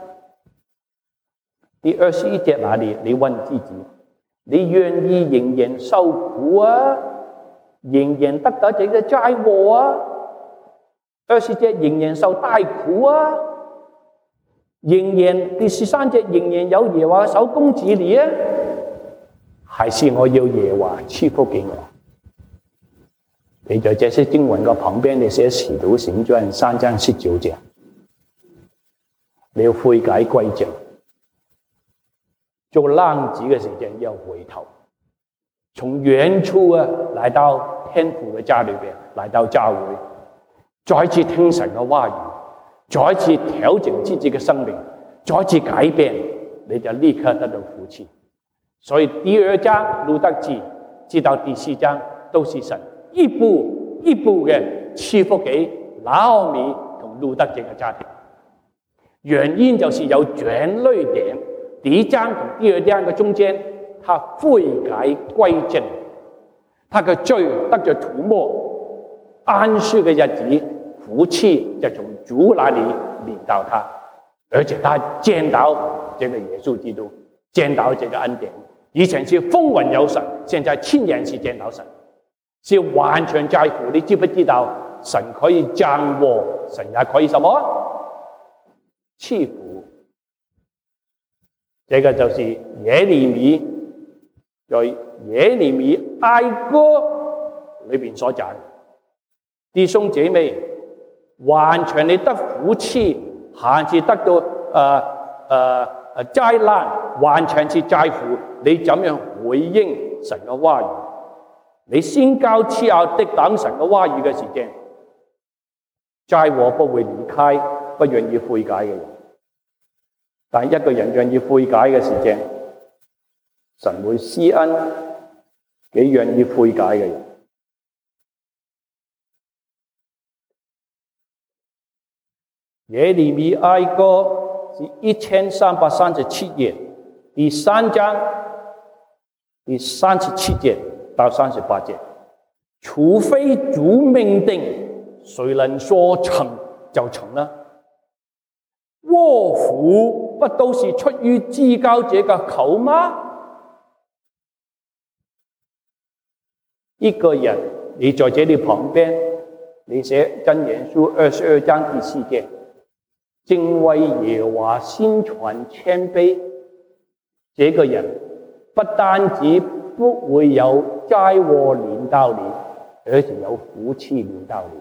第二十一節那裏，你問自己：你願意仍然受苦啊？仍然得到這個災禍啊？二十節仍然受大苦啊？仍然第十三節仍然有耶和華手供治你啊？還是我要耶和華賜福給我？你在這些經文嘅旁邊，你寫使徒行傳三章十九節，你要悔改歸正。 做浪子嘅時間要回頭，從遠處啊來到天父嘅家裏邊，來到教會，再次聽神嘅話語，再次調整自己嘅生命，再次改變，你就立刻得到福氣。所以第二章路德記至到第四章都是神一步一步嘅賜福給拿俄米同路德這個家庭。原因就是有轉捩點，第一章同第二章嘅中間，他悔改歸正，他嘅罪得咗塗抹，安息嘅日子福氣就從主那裏臨到他，而且他見到這個耶穌基督，見到這個恩典。以前是風聞有神，現在親眼是見到神，是完全在乎。你知不知道神可以降禍，神也可以什麼賜福？這個就是耶利米在耶利米哀歌裏面所講。弟兄姐妹，完全你得福氣，還是得到誒誒誒災難，完全是在乎你怎樣回應神嘅話語。你先交之後的等神嘅話語嘅時間，災禍不會離開不願意悔改嘅人。但一個人願意悔改嘅時間，神會施恩給願意悔改嘅人。耶利米哀歌是一千三百三十七頁，第三章第三十七節到三十八節。除非主命定，誰能說成就成呢？禍福不都是出於至高者嘅口嗎？一個人，你在這裏旁邊，你寫箴言書二十二章第四節，敬畏耶和華，心存謙卑，這個人不單止不會有災禍臨到你，而且有福氣臨到你。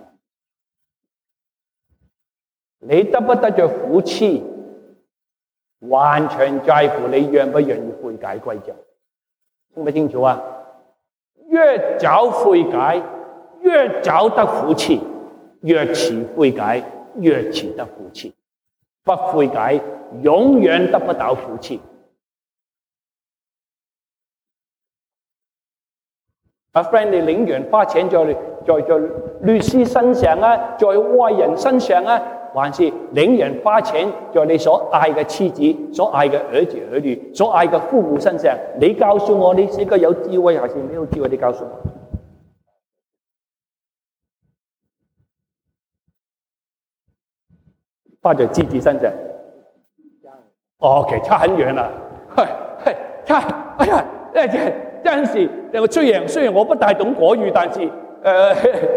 你得不得着福氣，完全在乎你願不願意悔改歸正。聽唔清楚啊？越早悔改，越早得福氣；越遲悔改，越遲得福氣。不悔改，永遠得不到福氣。阿 friend， 你寧願花錢在在在律師身上啊，在外人身上啊，還是寧願花錢在你所愛嘅妻子、所愛嘅兒子兒女、所愛嘅父母身上？你告訴我，你是一個有智慧還是沒有智慧？你告訴我。花在自己身上，哦 ，OK， 差很遠啦，嘿，嘿，差，哎呀，誒，這陣時，我雖然雖然我不太懂國語，但是，誒、呃，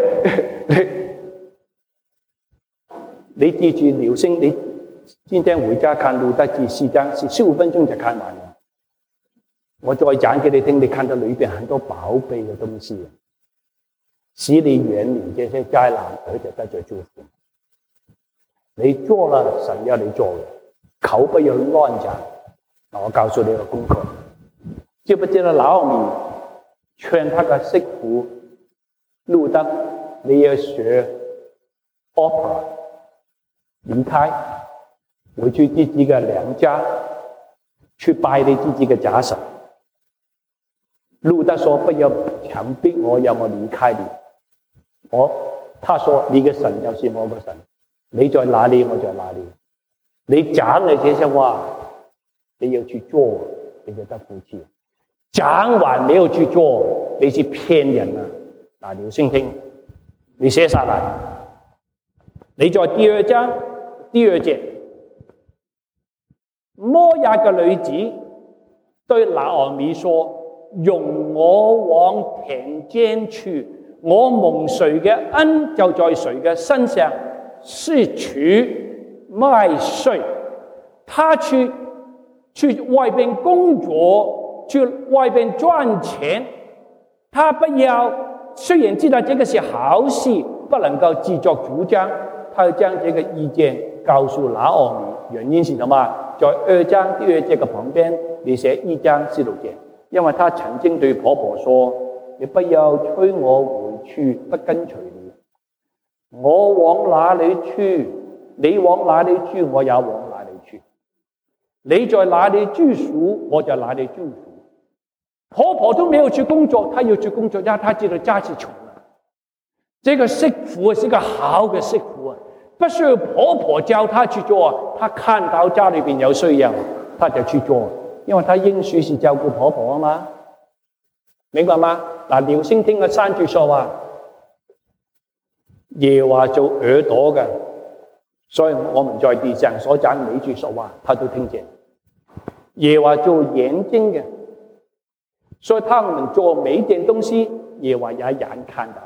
你記住留心，你今天回家看路德記四章，是十五分鐘就看完了。我再講給你聽，你看到裏邊很多寶貝嘅東西，使你遠離這些災難，而且得着祝福。你做了神要你做嘅，口不要亂講。我告訴你個功課，知不知道拿俄米勸他嘅媳婦路德，你要學 opera， 離開，回去自己嘅娘家，去拜你自己嘅假神。路德說：不要強迫我，要我離開你。我，他說：你嘅神就是我嘅神。你在哪裏，我在哪裏。你講嘅這些話，你要去做，你就得福氣。講完沒有去做，你是騙人啊！嗱，留心聽，你寫下來。你在第二章第二節，摩押嘅女子對拿俄米說：容我往田間去，我蒙誰嘅恩就在誰嘅身上。是取麥穗，他去去外邊工作，去外邊賺錢。他不要，雖然知道這個是好事，不能夠自作主張，他要將這個意見告訴拿俄米。原因是什麼？在二章第二節嘅旁邊， 你寫一章十六節，因為他曾經對婆婆說：你不要催我回去，不跟隨你。我往哪裏去，你往哪裏去，我也往哪裏去。你在哪裏居住，我在哪裏居住。婆婆都沒有去工作，她要去工作，因為她知道家是窮的。這個媳婦是個好嘅媳婦啊，不需要婆婆教她去做，她看到家裏邊有需要，她就去做，因為她應許是照顧婆婆啊嘛，明白嗎？嗱，廖星聽嘅三句說話，耶和華做耳朵嘅，所以我們在地上所講每句說話，他都聽見。耶和華做眼睛嘅，所以他們做每一件東西，耶和華也眼看到。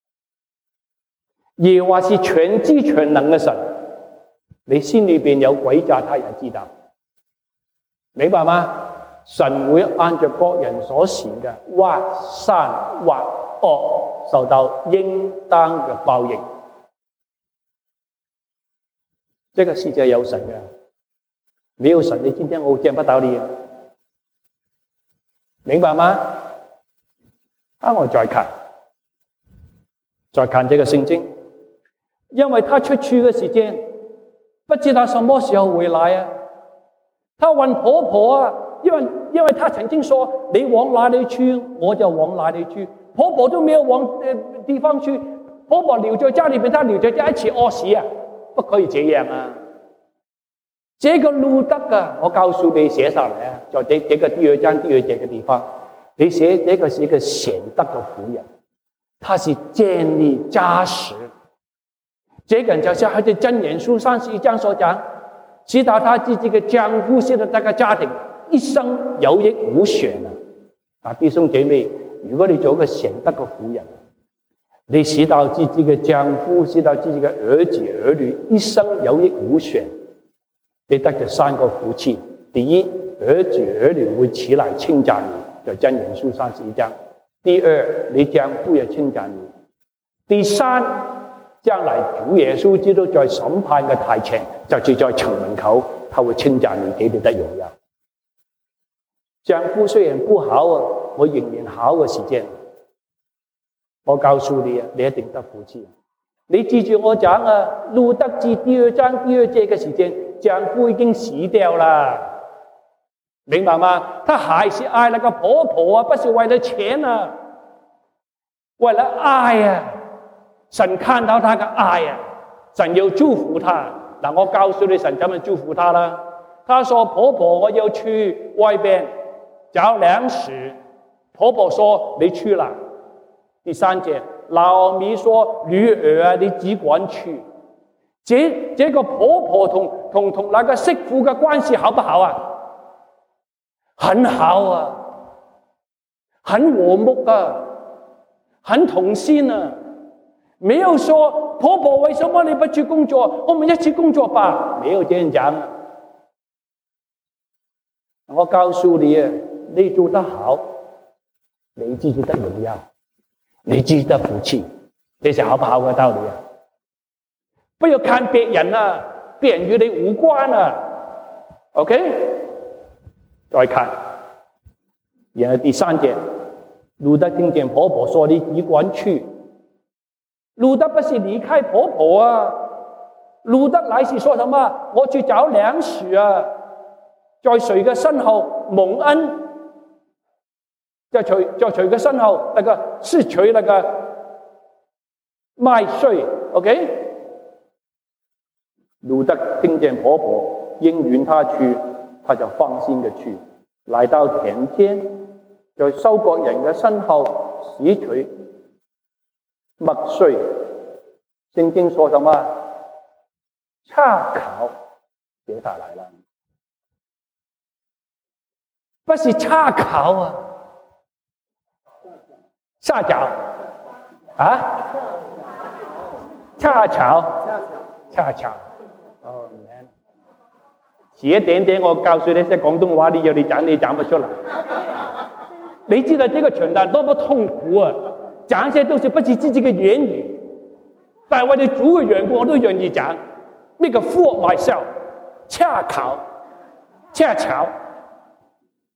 耶和華是全知全能嘅神，你心裏邊有詭詐，他也知道，明白嗎？神會按照各人所行嘅，或善或惡，受到應當嘅報應。這個世界有神嘅，沒有神，你今天我見不到你，明白嗎？啊，我再看，再看這個聖經，因為他出去嘅時間，不知道什麼時候回來啊。他問婆婆啊，因為因為他曾經說你往哪裏去，我就往哪裏去。婆婆都沒有往呃地方去，婆婆留在家裏面，她留在家一起屙屎啊，不可以這樣啊。這個路德啊，我告訴你寫下來啊，在這這個第二章第二節嘅地方，你寫這個是一個賢德嘅婦人，他是建立家室。這個人就像喺《箴言書》三十一章所講，知道他自己嘅丈夫使到這個家庭一生有益無損啊！啊，弟兄姐妹，如果你做一個賢德嘅婦人，你使到自己嘅丈夫，使到自己嘅兒子兒女一生有益無損，你得咗三個福氣。第一，兒子兒女會起來稱讚你，就箴言書三十一章。第二，你丈夫也稱讚你。第三，將來主耶穌基督在審判嘅台前，就住在城門口，他會稱讚你，給你得榮耀。丈夫雖然不好啊，我仍然好嘅時間，我告訴你啊，你一定得福氣。你記住我講啊，路德記第二章第二節嘅時間，丈夫已經死掉啦，明白嗎？他還是愛那個婆婆啊，不是為了錢啊，為了愛啊。神看到他的愛啊，神要祝福他。嗱，我告訴你，神怎麼祝福他啦？他說：婆婆，我要去外邊找糧食。婆婆說：你去啦。第三節，老米說：女兒啊，你只管去。這這個婆婆同同同那個媳婦嘅關係好不好啊？很好啊，很和睦啊，很同心啊。沒有說婆婆為什麼你不去工作，我們一起工作吧，沒有這樣講。我告訴你啊，你做得好，你自己得榮耀，你自己得福氣，這是好不好嘅道理啊？不要看別人啊，別人與你無關啊。OK， 再看，然後第三節，路德聽見婆婆說：你只管去。路德不是離開婆婆啊，路德乃是說什麼？我去找糧食啊，在誰嘅身後蒙恩？在誰在誰嘅身後那個是取那個麥穗 ？OK， 路德聽見婆婆應允他去，他就放心嘅去，來到田間，在收割人嘅身後拾取麥穗。聖經說什麼？恰巧寫下來了，不是恰巧啊，恰巧啊，恰巧，恰巧。哦，遲一點點，我告訴你些廣東話，你要你講你講不出來。你知道這個傳道多麼痛苦啊！講一些都是不是自己嘅言語。但係為你主嘅緣故，我都願意講。呢個 for myself，恰巧，恰巧。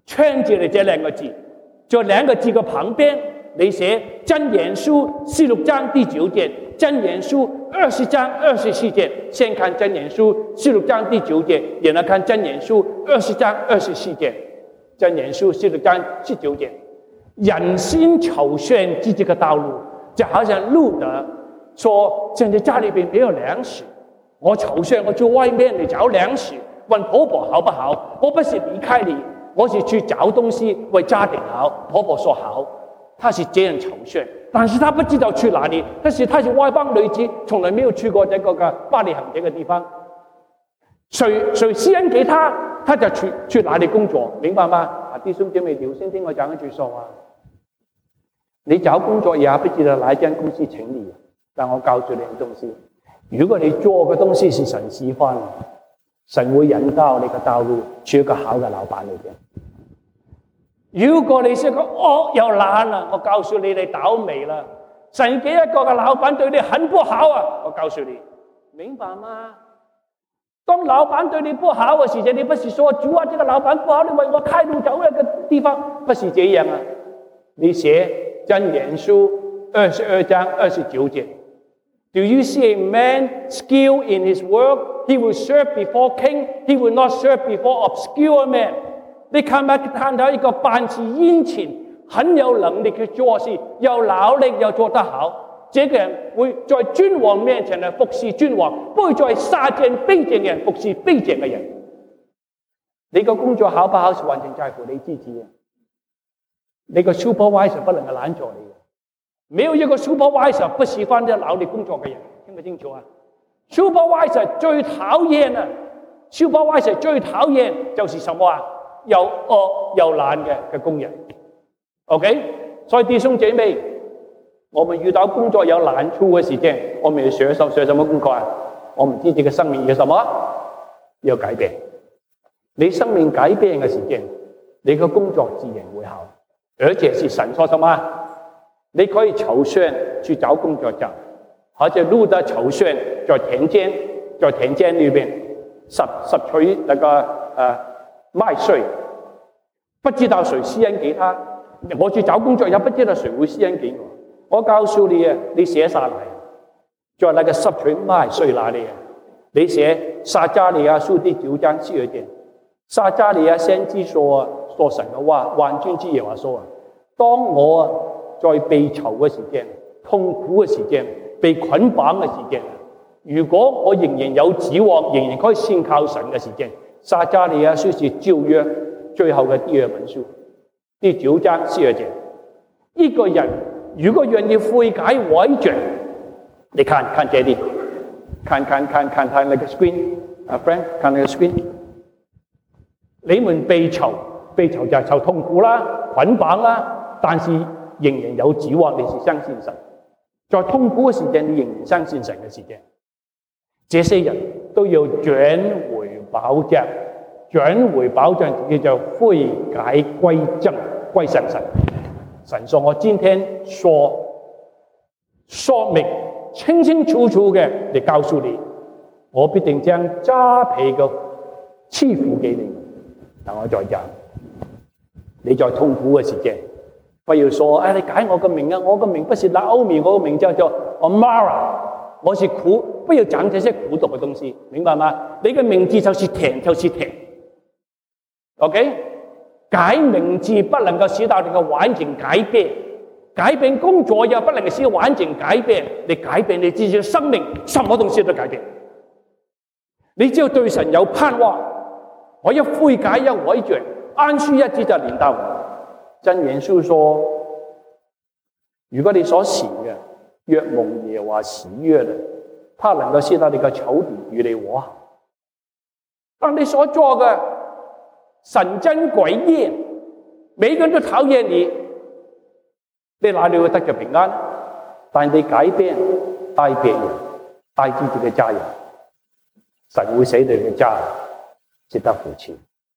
圈住了這兩個字，在兩個字嘅旁邊，你寫箴言書十六章第九節，箴言書二十章二十四節。先看箴言書十六章第九節，然後看箴言書二十章二十四節。箴言書十六章十九節，人心籌算自己嘅道路，就好像路德說：現在家裏邊沒有糧食，我籌算我去外面嚟找糧食，問婆婆好不好？我不是離開你。我是去找東西為家庭好，婆婆說好，他是這樣籌算，但是他不知道去哪裡，但是他是外邦女子，從來沒有去過這個嘅伯利恆這個地方，誰誰施恩給他，他就去去哪裡工作，明白嗎？啊，弟兄姐妹，留心聽我講一句說話，你找工作也不知道哪一間公司請你，但我告訴你嘅東西，如果你做嘅東西是神喜歡，神會引導你嘅道路去一個好嘅老闆裏邊。如果你是個惡又懶啦，我告訴你，你倒霉啦！神給一個嘅老闆對你很不好啊！我告訴你，明白嗎？當老闆對你不好嘅時候，你不是說主啊，這個老闆不好，你為我開路走一個地方，不是這樣啊！你寫箴言書二十二章二十九節。Do you see a man skilled in his work? He will serve before king. He will not serve before obscure men. 你看沒看到一個辦事殷勤、很有能力去做事，又勞力又做得好，這個人會在君王面前嚟服侍君王，不會在下賤卑賤嘅人服侍卑賤嘅人。你個工作好不好是完全在乎你自己。你個 supervisor 不能夠攔住你。沒有一個 supervisor 不喜歡啲勞力工作嘅人，聽唔清楚啊 ？supervisor 最討厭啊 ！supervisor 最討厭就是什麼啊？又惡又懶嘅嘅工人。OK， 所以弟兄姐妹，我們遇到工作有難處嘅時間，我們要學什學什麼功課啊？我們自己嘅生命要什麼？要改變。你生命改變嘅時間，你嘅工作自然會好，而且是神說什麼？你可以籌算去找工作找，或者路德籌算在田間，在田間裏邊拾拾取那個呃麥穗，不知道誰施恩給他。我去找工作也不知道誰會施恩給我。我告訴你啊，你寫下來，在那個拾取麥穗那裡啊，你寫撒迦利亞書第九章十二節，撒迦利亞先知說說神嘅話，萬軍之耶和華說啊，當我啊在被囚嘅時間、痛苦嘅時間、被捆綁嘅時間，如果我仍然有指望，仍然可以先靠神嘅時間，撒迦利亞書是舊約最後嘅第二本書，第九章十二節。一個人如果願意悔改改轉，你看看這裡，看看看看睇那個 screen， 啊 friend， 看那個 screen， 你們被囚，被囚就係受痛苦啦、捆綁啦，但是仍然有指望，你是相信神。在痛苦嘅時間，你仍然相信神嘅時間。這些人都要轉回保障，轉回保障叫做悔改歸正，歸向神。神說：我今天說說明清清楚楚嘅嚟告訴你，我必定將加倍嘅賜福給你。但我再講，你在痛苦嘅時間，不要說，哎，你改我個名啊！我個名不是 Naomi， 我個名叫做 Mara， 我是苦，不要講這些苦毒嘅東西，明白嗎？你嘅名字就是甜，就是甜。OK， 改名字不能夠使到你嘅環境改變，改變工作又不能夠使環境改變，你改變你自己嘅生命，什麼東西都改變。你只要對神有盼望，我一悔改一改轉，安舒一子就臨到我。箴言書說，如果你所行嘅若蒙耶和華喜悅的，他能夠使到你嘅仇敵與你和好。當你所做嘅神憎詭厭，每個人都討厭你，你哪裏會得着平安？但你改變帶別人，帶自己嘅家人，神會使到你嘅家人值得扶持。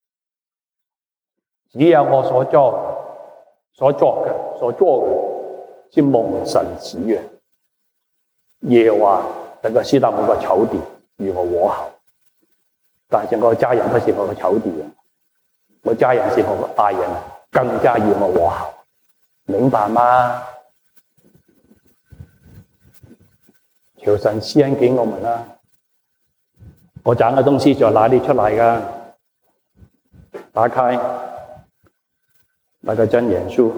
只有我所做所做嘅所做嘅，是蒙神喜悅。耶和華能夠使到我個仇敵與我和好，但是我個家人不是我個仇敵啊！ 我家人是我的愛人，更加要我和好，明白嗎？求神施恩給我們啦！我講嘅東西在哪裏出來㗎？打開那個箴言書，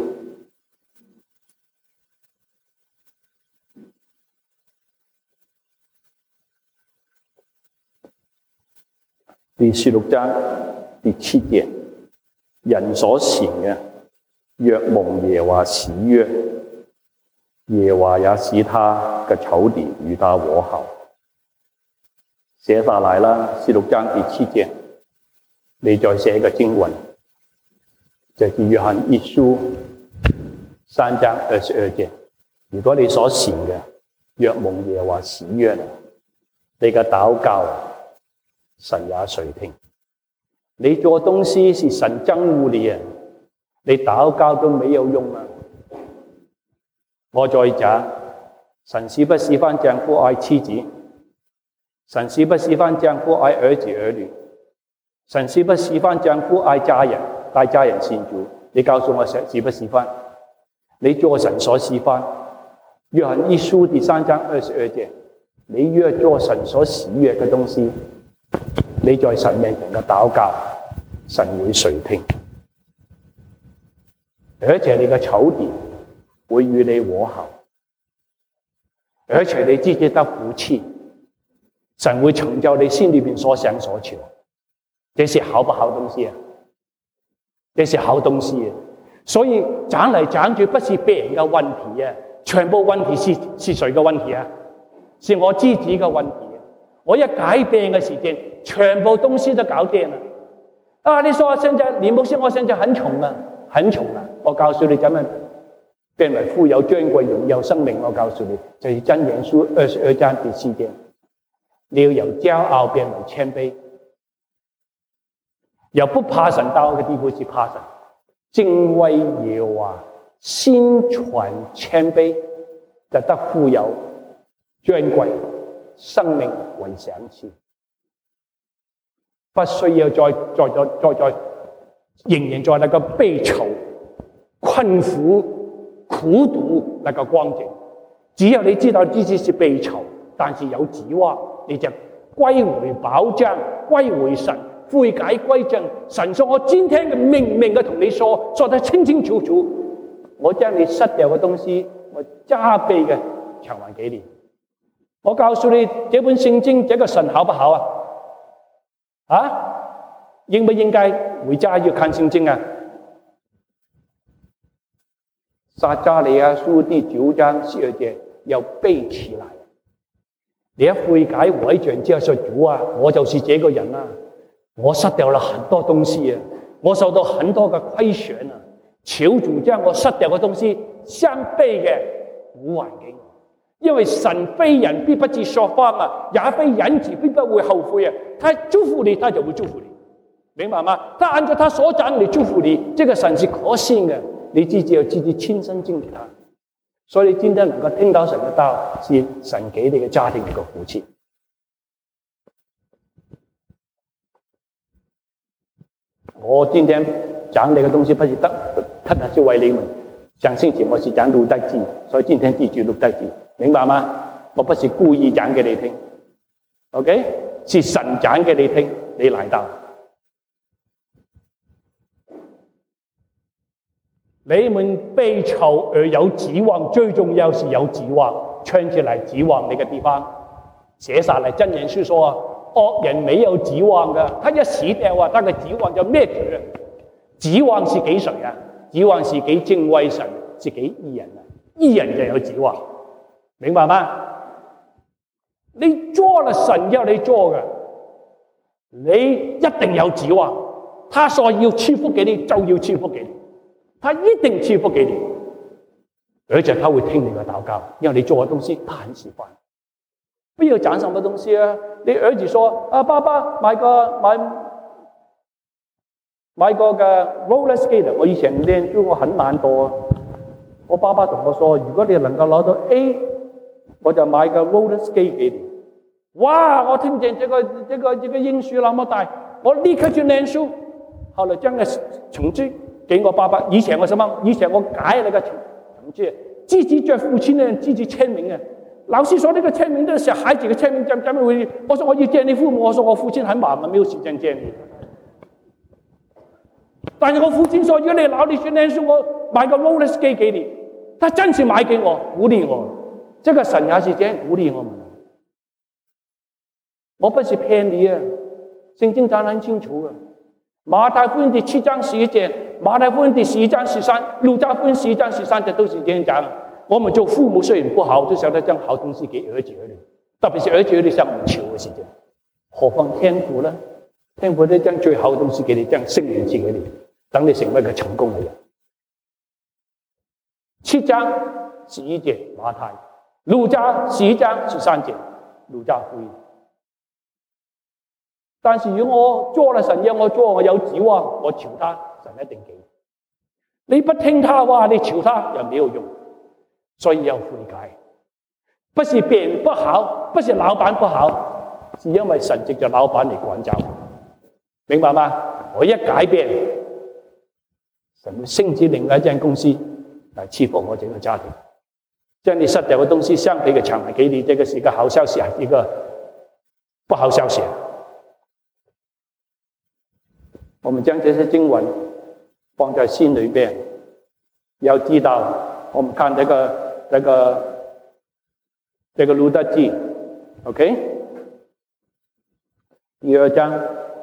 第十六章第七節，人所行嘅，若蒙耶和華喜悅，耶和華也使他嘅仇敵與他和好。寫下來啦，十六章第七節，你再寫個經文，就是約翰一書三章二十二節。如果你所行嘅，若蒙耶和華喜悅，你嘅禱告神也垂聽。你做東西是神憎惡你啊，你禱告都沒有用啊。我再講，神是不喜歡丈夫愛妻子，神是不喜歡丈夫愛兒子兒女，神是不喜歡丈夫愛家人，帶家人信主。你告訴我，神是不喜歡？你做神所喜歡。約翰一書第三章二十二節，你若做神所喜悅嘅東西，你在神面前嘅禱告，神會垂聽，而且你嘅仇敵會與你和好，而且你自己得福氣，神會成就你心裏面所想所求。這是好不好東西啊？這是好東西啊！所以講嚟講去不是別人嘅問題啊，全部問題是是誰嘅問題啊？是我自己嘅問題。我一改變嘅時間，全部東西都搞掂了。啊，你說我現在李牧師，我現在很窮啊，很窮啊！我告訴你，怎麼變為富有、尊貴、榮耀生命？我告訴你，就是箴言書二十二章第四節，你要由驕傲變為謙卑，由不怕神到嘅地步是怕神，敬畏耶和華，心存謙卑，就得富有、尊貴。生命為賞賜，不需要再再再再再仍然在那個悲愁、困苦、苦毒那個光景。只要你知道自己是悲愁，但是有指望，你就歸回寶藏，歸回神，悔改歸正。神說：我今天嘅明明嘅同你說，說得清清楚楚，我將你失掉嘅東西，我加倍嘅償還給你。我告訴你，這本聖經，這個神好不好啊？啊，應不應該回家要看聖經啊？撒迦利亞書第九章十二節要背起來。你一悔改回轉之後說：主啊，我就是這個人啊，我失掉了很多東西啊，我受到很多嘅虧損啊，求主將我失掉嘅東西相倍嘅補還給我。因為神非人必不至說謊啊，也非人子必不會後悔啊。他祝福你，他就會祝福你，明白嗎？他按照他所講嚟祝福你，這個神是可信嘅，你自己要自己親身經歷他。所以今天能夠聽到神嘅道，是神給你嘅家庭一個福氣。我今天講你嘅東西不是得，特特是為你們。上星期我是講路德記，所以今天記住路德記。明白嗎？我不是故意講給你聽 ，OK？ 是神講給你聽，你來到。你們被囚而有指望，最重要是有指望，串起來指望你嘅地方。寫下來箴言書說，惡人沒有指望的，他一死掉啊，他嘅指望就滅絕。指望是給誰啊？指望是給敬畏神，是給義人啊，義人就有指望。明白嗎？你做了神要你做嘅，你一定有指望。他說要賜福給你，就要賜福給你，他一定賜福給你，而且他會聽你嘅禱告，因為你做嘅東西他很喜歡。不要講什麼東西啊！你兒子說：啊，爸爸買個買買個嘅 roller skate， 我以前練書我很懶惰，我爸爸同我說：如果你能夠攞到 A，我就買個 roller skate 給你。哇！我聽見這個這個這個應許那麼大，我立刻去練書。 後來將個橙汁給我爸爸。以前我什麼？以前我改那個橙橙汁，自己做父親呢，自己簽名嘅。老師說那個簽名都是小孩子嘅簽名，怎怎麼會？我說我要見你父母，我說我父親很忙，沒有時間見你。但是我父親說，如果你老你去念書，我買個 Rolex 機給你。他真是買給我，鼓勵我。這個神也是這樣鼓勵我們。我不是騙你啊，聖經講得很清楚啊。馬太福音第七章十一節，馬太福音第十一章十三，路加福音十一章十三節都是這樣講。我們做父母雖然不好，就曉得將好東西給兒子兒女，特別是兒子兒女向我們求嘅時間，何況天父呢？天父都將最好的東西給你，將聖靈賜給你，等你成為一個成功嘅人。七章十一節馬太，路加十一章十三節路加福音。但是如果我做了神讓我做，我有指望，我求他，神一定給。你不聽他話，你求他也沒有用，所以要悔改。不是別人不好，不是老闆不好，是因為神藉着老闆嚟管教，明白嗎？我一改變，神會升至另外一間公司來賜福我整個家庭。將你失掉的東西相比嘅搶來給你，這個是一個好消息，還是一個不好消息？我們將這些經文放在心裏邊，要知道，我們看這個這個這個路得記 ，OK， 第二章，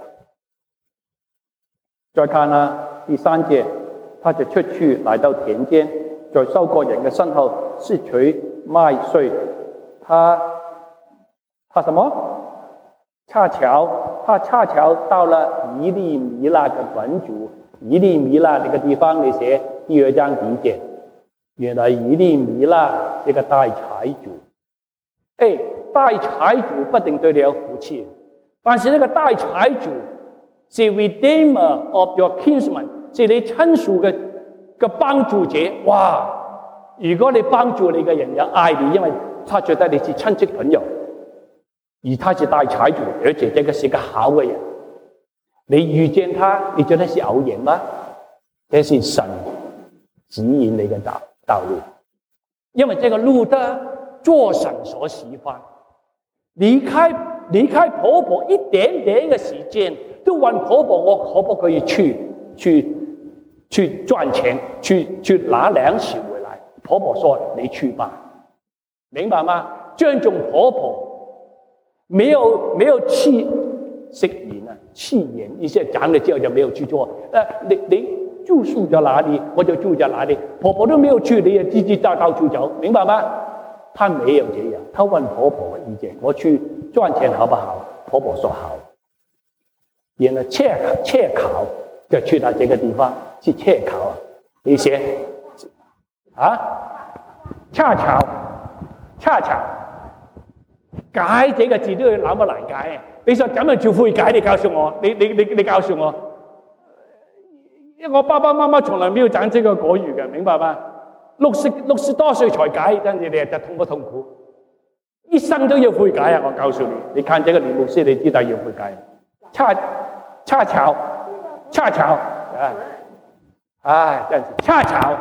再看啊，第三節，他就出去來到田間，在收割人嘅身後拾取麥穗，他他什麼？恰巧，他恰巧到了以利米勒的本族。以利米勒這個地方，你寫第二章第一節，原來以利米勒這個大財主。誒，大財主不定對你有福氣，但是呢個大財主是 Redeemer of your kinsman， 是你親屬嘅嘅幫助者。哇！如果你幫助你嘅人有愛你，因為他覺得你是親戚朋友。而他是大財主，而且這個是個好嘅人。你遇見他，你覺得是偶然嗎？這是神指引你嘅道道路。因為這個路得做神所喜歡，離開離開婆婆一點點嘅時間，都問婆婆我可不可以去去去賺錢，去去拿糧食回來？婆婆說你去吧，明白嗎？尊重婆婆。沒有沒有棄食言啊，棄言意思係講了之後就沒有去做。誒，你你住宿在哪裡，我就住在哪裡。婆婆都沒有去，你也吱吱喳到處走，明白嗎？他沒有這樣，他問婆婆嘅意見，我去賺錢好不好？婆婆說好。然後恰恰巧就去到這個地方，是恰巧啊，你寫啊，恰巧恰巧。解這個字都要那麼難解啊！你說怎樣叫悔解？你告訴我，你你你你告訴我，因為我爸爸媽媽從來沒有講這個國語嘅，明白嗎？六十六十多歲才解，跟住你又痛不痛苦？一生都要悔解啊！我告訴你，你看這個李牧師，你知道要悔解。恰恰巧，恰巧啊！唉，真是恰巧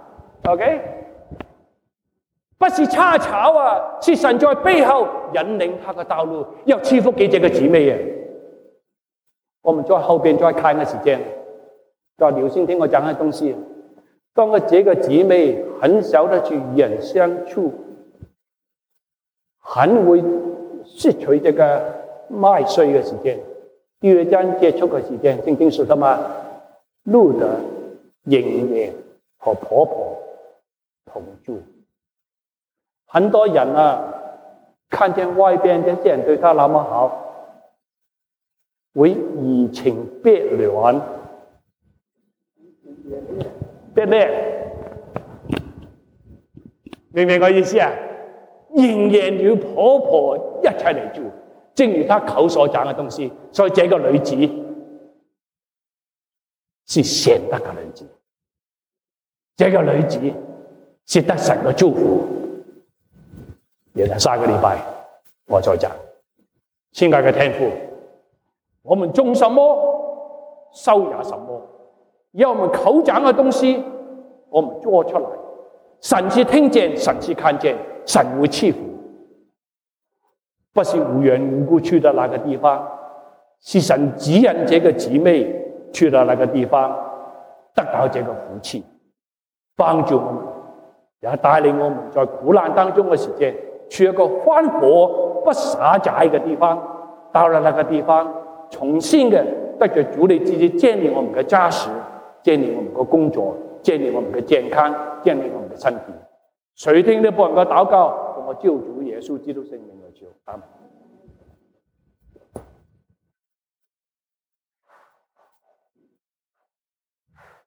，OK。不是恰巧啊，是神在背後引領他的道路，要賜福給這個姊妹啊！我們在後邊再看嘅時間，再留心聽我講嘅東西。當個這個姊妹很曉得去與人相處，很會拾取這個麥穗嘅時間。第二章結束嘅時間，聖經說什麼？路得仍然和婆婆同住。很多人啊，看見外邊這些人對他那麼好，會移情別戀，別戀，明唔明我意思啊？仍然與婆婆一齊嚟住，正如他口所講嘅東西。所以這個女子是賢德嘅女子，這個女子是得神嘅祝福。原來下個禮拜我再講。親愛的天父，我們種什麼收也什麼。要我們口講嘅東西，我們做出來。神是聽見，神是看見，神會賜福。不是無緣無故去到那個地方，是神指引這個姊妹去到那個地方，得到這個福氣，幫助我們，也帶領我們在苦難當中嘅時間，去一個歡活不耍債嘅地方。到了那個地方，重新嘅得着主你自己建立我們嘅家室，建立我們嘅工作，建立我們嘅健康，建立我們嘅身體。誰聽都不能夠禱告，我救主耶穌基督聖名而求，阿們。